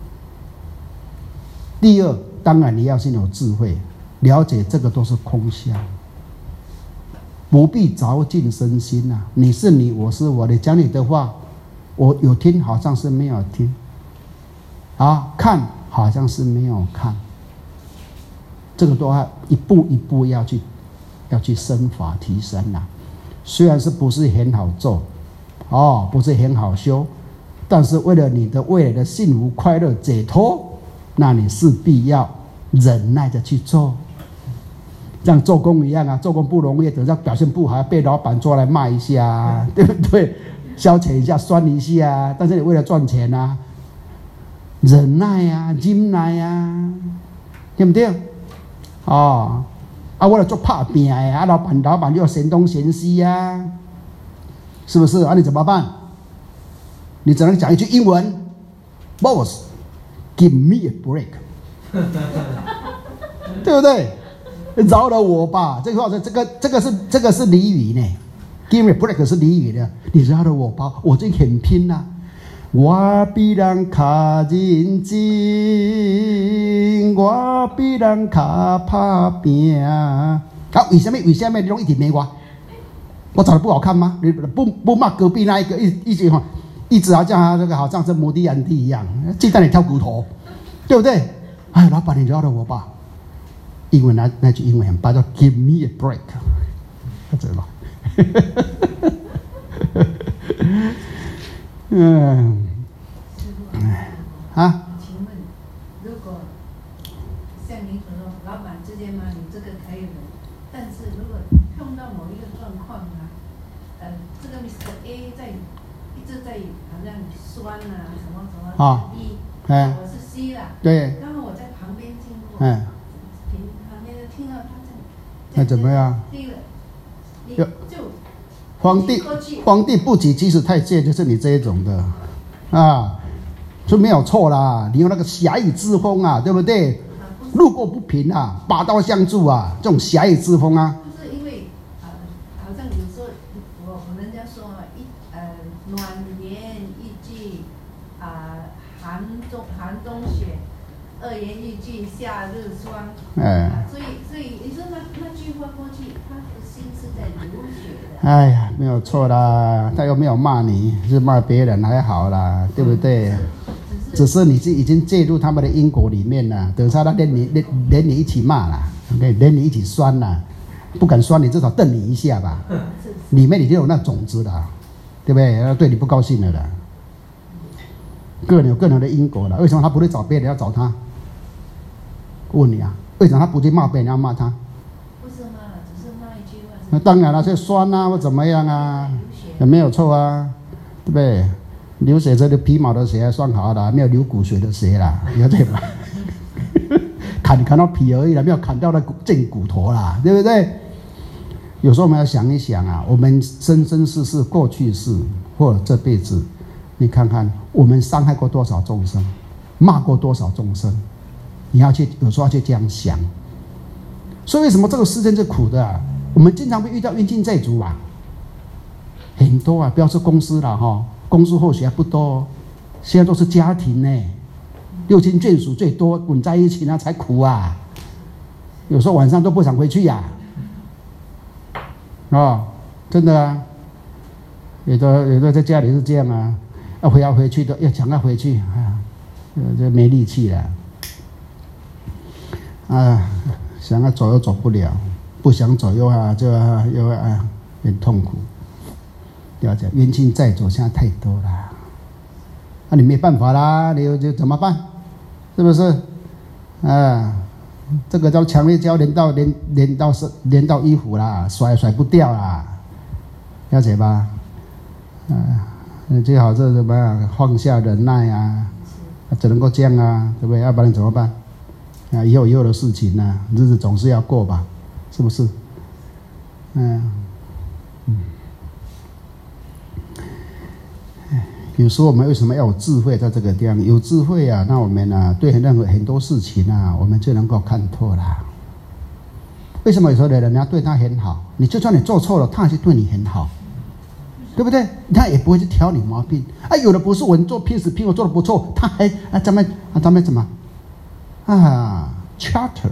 第二，当然你要先有智慧，了解这个都是空相。不必着境身心啊！你是你，我是我。你讲你的话，我有听，好像是没有听；啊，看好像是没有看。这个都要一步一步要去，要去深法提升啦、啊。虽然是不是很好做，哦，不是很好修，但是为了你的未来的幸福、快乐、解脱，那你势必要忍耐着去做。像做工一样啊，做工不容易，等下表现不好，被老板抓来骂一下、啊，对不对？消遣一下，酸一下啊。但是你为了赚钱啊，忍耐啊，忍耐啊，对不对？哦，啊，为了做怕拼的啊，老板老板就要嫌东嫌西啊，是不是？啊，你怎么办？你只能讲一句英文 ，Boss, give me a break， 对不对？饶了我吧，这个话，这个这个是这个是俚语呢 ，give me a break 是俚语的，你饶了我吧，我这很拼呐、啊，我比人较认真，我比人较打拼。啊，为什么？为什么你拢一直骂我？我长得不好看吗？你不不骂隔壁那一个一一直哈，一直好像这个好像是摩的安迪一样，鸡蛋里挑骨头，对不对？哎，老板，你饶了我吧。英文那那句英文很棒，叫 "Give me a break"， 这了。嗯，啊？ 请问，如果像您所说，老板之间嘛，你这个可以忍，但是如果碰到某一个状况啊，呃，这个 Mister A 在一直在好像酸啊，什么什么 B， 哎， 我是 C 啦， 对， 刚好我在旁边经过， 哎。 听到他这那怎么样？ 就皇帝，皇帝不急，即使太监，就是你这一种的，啊，就没有错啦。你有那个侠义之风啊，对不对？路过不平啊，拔刀相助啊，这种侠义之风啊。 不是因为呃，好像有时候我我人家说一呃暖言一句啊、呃、寒冬寒冬雪。二言一句夏日霜，哎、啊，所以所以你说那那句话过去，他的心是在流血的。 哎呀，没有错啦，他又没有骂你，是骂别人还好啦，对不对？只是你是已经介入他们的因果里面了，等下他连你连连你一起骂啦，连你一起酸啦，不敢酸你至少瞪你一下吧，里面已经有那种子了，对不对？对你不高兴了啦，个人有个人的因果了，为什么他不会找别人要找他？问你啊，为什么他不去骂别人，要骂他？ 不是骂，只是骂一句话。 那当然了，是酸啊，或怎么样啊，也没有错啊，对不对？流血这个皮毛的血还算好的，没有流骨血的血啦，你看对吧？砍砍到皮而已啦，没有砍掉那正骨头啦，对不对？有时候我们要想一想啊，我们生生世世、过去世或者这辈子，你看看我们伤害过多少众生，骂过多少众生。你要去，有时候要去这样想。所以为什么这个世间是苦的、啊？我们经常会遇到冤亲债主啊，很多啊，不要说公司了哈，公司或许还不多、哦，现在都是家庭呢，六亲眷属最多，混在一起那才苦啊。有时候晚上都不想回去呀、啊，哦，真的啊，有的有的在家里是这样啊，要回要回去的，要想要回去啊，这没力气了。啊，想要走又走不了，不想走又啊就啊又啊很痛苦。了解，冤亲债主现在太多了， 那、啊、你没办法啦，你就怎么办？是不是？啊，这个叫强烈胶连到连连到是连到衣服啦，甩甩不掉啦，了解吧？啊，最好是什么放下忍耐啊，只能够这样啊，对不对？要不然怎么办？啊，以后以后的事情呢、啊，日子总是要过吧，是不是？嗯嗯。有时候我们为什么要有智慧在这个地方？有智慧啊，那我们呢、啊，对任何很多事情啊，我们就能够看透啦。为什么有时候的人家对他很好，你就算你做错了，他还是对你很好，对不对？他也不会去挑你毛病啊。有的不是我做拼死拼活做的不错，他还啊咱们啊咱们怎么啊 charter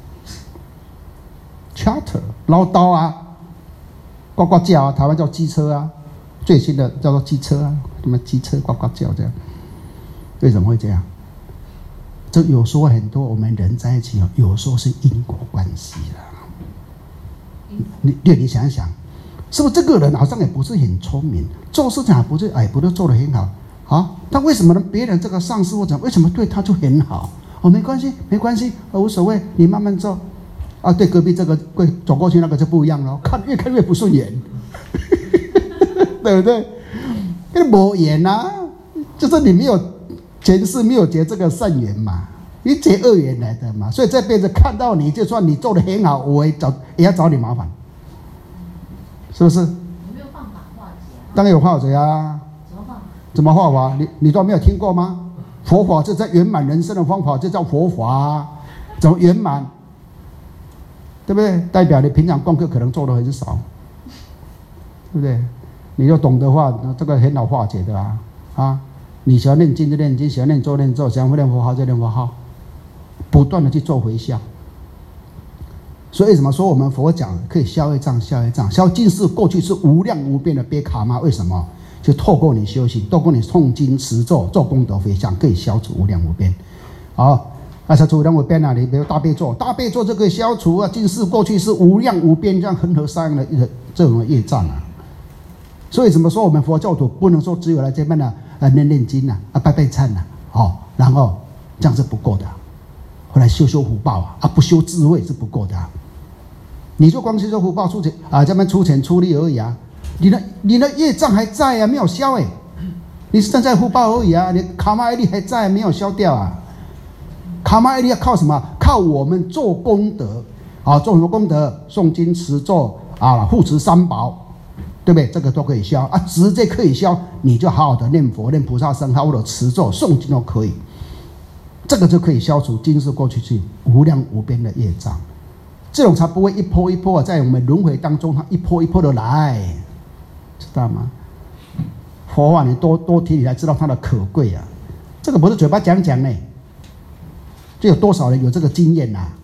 charter 唠叨啊，呱呱叫啊，台湾叫机车啊，最新的叫做机车啊。什么机车呱呱叫这样？为什么会这样？这有时候很多我们人在一起，有时候是因果关系的。你对你想一想，是不是这个人好像也不是很聪明，做事情也不是哎，不是做得很好啊？但为什么呢？别人这个上司或者为什么对他就很好？哦，没关系，没关系，无所谓，你慢慢做。啊，对隔壁这个会走过去那个就不一样了，看越看越不顺眼，对不对？因为没缘啊，就是你没有前世没有结这个善缘嘛，你结恶缘来的嘛，所以这辈子看到你，就算你做得很好，我也找也要找你麻烦，是不是？有没有办法化解、啊？ 当然有化解啊。 怎么化？ 怎么化法？你你都没有听过吗？佛法这在圆满人生的方法，这叫佛法啊。怎么圆满？对不对？代表你平常功课可能做得很少，对不对？你就懂的话，这个很好化解的啊！啊，你喜欢念经就念经，喜欢念咒念咒，喜欢念佛号就念佛号，不断的去做回向。所以为什么说我们佛讲可以消业障、消业障、消尽是过去是无量无边的悲卡嘛？为什么？就透过你修行，透过你诵经持咒、做功德回向，可以消除无量无边。好，那消除无量无边啊！你比如大悲咒，大悲咒就可以消除啊，尽是过去是无量无边这样恒河沙洋的这种业障啊。所以怎么说我们佛教徒不能说只有来这边呢啊念念经呐啊拜拜忏呐哦，然后这样是不够的，后来修修福报啊啊不修智慧是不够的、啊。你就光修修福报出钱啊这边出钱出力而已啊，你的你的业障还在啊没有消哎，你是站在福报而已啊，你卡玛埃利还在没有消掉啊。卡玛埃利要靠什么？靠我们做功德啊，做什么功德？诵经持咒啊，护持三宝。对不对？这个都可以消啊，直接可以消，你就好好的念佛、念菩萨圣号或者持咒、诵经都可以，这个就可以消除今世过去去无量无边的业障，这种才不会一波一波在我们轮回当中，它一波一波的来，知道吗？佛法你多多听，你才知道它的可贵啊！这个不是嘴巴讲讲呢，就有多少人有这个经验呐、啊？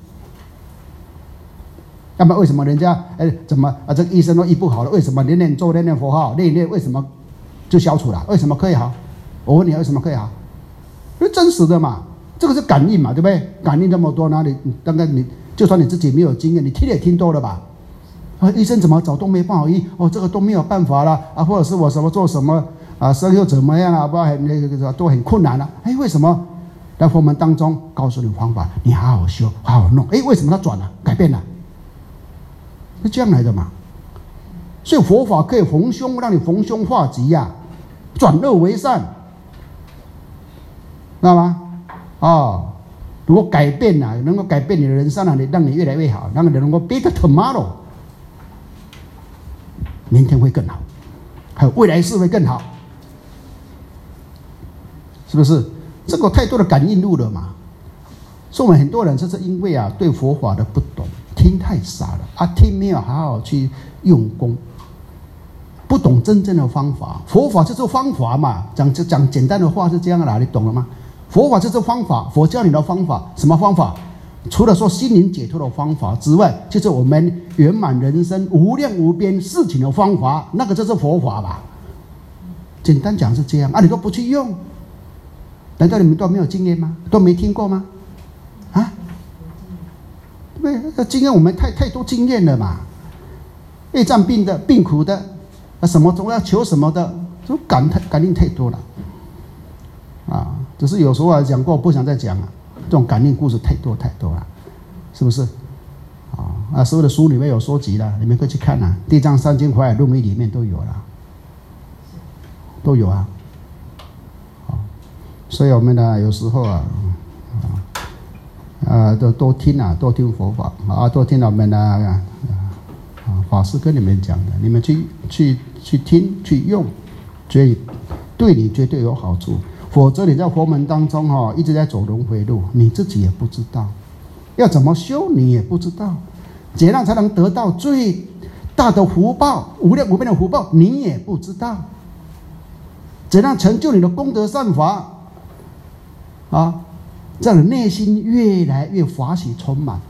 要么为什么人家哎怎么啊这个医生都医不好了？为什么念念咒念念佛号念一念为什么就消除了？为什么可以好？我问你为什么可以好？因为真实的嘛，这个是感应嘛，对不对？感应这么多，哪里刚刚你就算你自己没有经验，你听也听多了吧？啊，医生怎么找都没办法医哦，这个都没有办法了啊，或者是我什么做什么啊，生又怎么样啊，不很那个都很困难了、啊。哎，为什么？在佛门当中告诉你方法，你好好修，好好弄。哎，为什么它转了，改变了？是这样来的嘛？所以佛法可以逢凶，让你逢凶化吉呀、啊，转恶为善，知道吗？哦，如果改变了、啊，能够改变你的人生啊，你让你越来越好，让你能够 better tomorrow， 明天会更好，还有未来世会更好，是不是？这个有太多的感应路了嘛？所以我们很多人就是因为啊，对佛法的不懂。听太傻了啊！听没有好好去用功，不懂真正的方法。佛法就是方法嘛，讲讲简单的话是这样啦，你懂了吗？佛法就是方法，佛教你的方法，什么方法？除了说心灵解脱的方法之外，就是我们圆满人生无量无边事情的方法，那个就是佛法吧。简单讲是这样啊，你都不去用，难道你们都没有经验吗？都没听过吗？啊？对，经验我们太太多经验了嘛，业障病的、病苦的，什么总要求什么的，都感太感应太多了。 只是有时候啊讲过，不想再讲了。这种感应故事太多太多了，是不是？啊啊，所有的书里面有收集了，你们可以去看啊，《地藏三经》《华严论语》里面都有了，都有啊。啊，所以我们呢，有时候啊，啊，啊，都多听啊，多听佛法啊，多听我们的啊，啊，法师跟你们讲的，你们去去去听去用，所以对你绝对有好处。否则你在佛门当中哈、哦，一直在走轮回路，你自己也不知道，要怎么修你也不知道，怎样才能得到最大的福报，无量无边的福报你也不知道，怎样成就你的功德善法啊，这样的内心越来越法喜充满，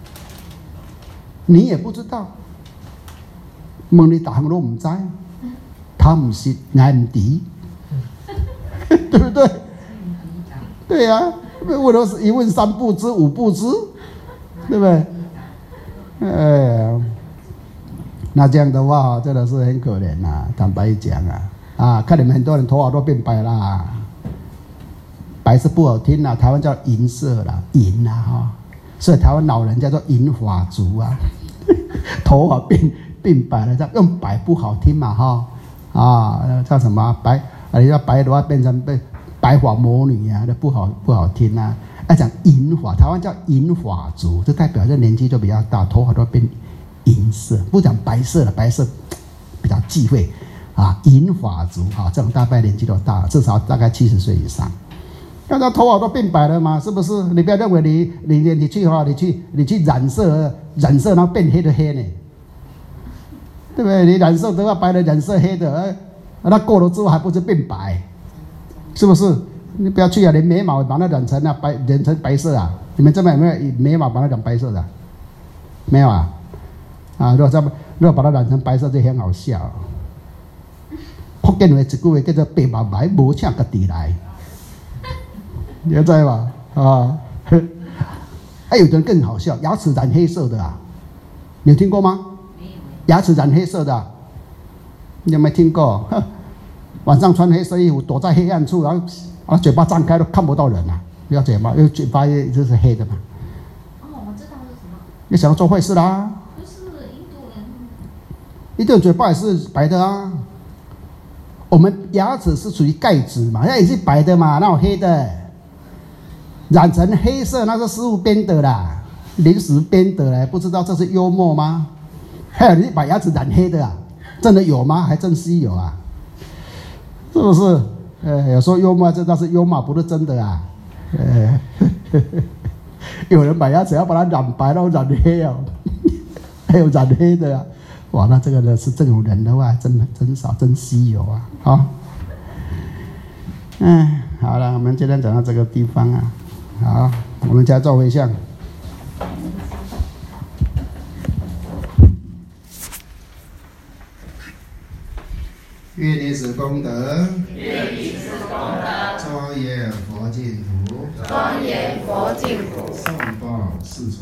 你也不知道。问你大行都唔知，他唔是，俺唔知。对不对？对呀、啊，为了一问三不知，五不知，对不对？哎，那这样的话真的是很可怜呐、啊。坦白讲啊，啊，看你们很多人头发都变白啦，白是不好听啦，台湾叫银色啦，银啊哈，所以台湾老人叫做银发族啊，头发变变白了，这样用白不好听嘛哈，啊，叫什么白？啊，你要白的话变成被白发魔女啊，那不好不好听啊。要讲银发，台湾叫银发族，就代表这年纪就比较大，头发都变银色，不讲白色了，白色比较忌讳啊。银发族啊，这种大概年纪都大了，至少大概七十岁以上。看到头发都变白了嘛，是不是？你不要认为你你你你去哈，你去你去染色染色，然后变黑的黑呢，对不对？你染色头发白的，染色黑的。那过了之后还不是变白，是不是？你不要去啊！连眉毛把它染成啊白，染成白色啊！你们这边有没有眉毛把它染白色的？没有啊？啊，如果这如果把它染成白色就很好笑。福建话一句话叫做白毛来，无请个地来，你知道吧？啊，还有的人更好笑，牙齿染黑色的啊，你有听过吗？牙齿染黑色的、啊。你有没有听过？晚上穿黑色衣服，躲在黑暗处，然后啊嘴巴张开都看不到人啊，了解吗？因为嘴巴就是黑的嘛。 哦，我知道是什么。 你想要做坏事啦？ 不是印度人。 印度人嘴巴也是白的啊。我们牙齿是属于钙质嘛，那也是白的嘛，那有黑的，染成黑色那是师傅编的啦，临时编的啦，不知道这是幽默吗？还有你把牙齿染黑的啊？真的有吗？还真稀有啊，是不是？呃，有时候幽默这倒是幽默，不是真的啊。呃，有人把牙齿要把它染白，然后染黑啊，还有染黑的啊。哇，那这个呢是这种人的话，真的真少，真稀有啊。好，嗯，好了，我们今天讲到这个地方啊。好，我们家做回向。愿以此功德， 愿以此功德， 庄严佛净土， 庄严佛净土， 上报四重。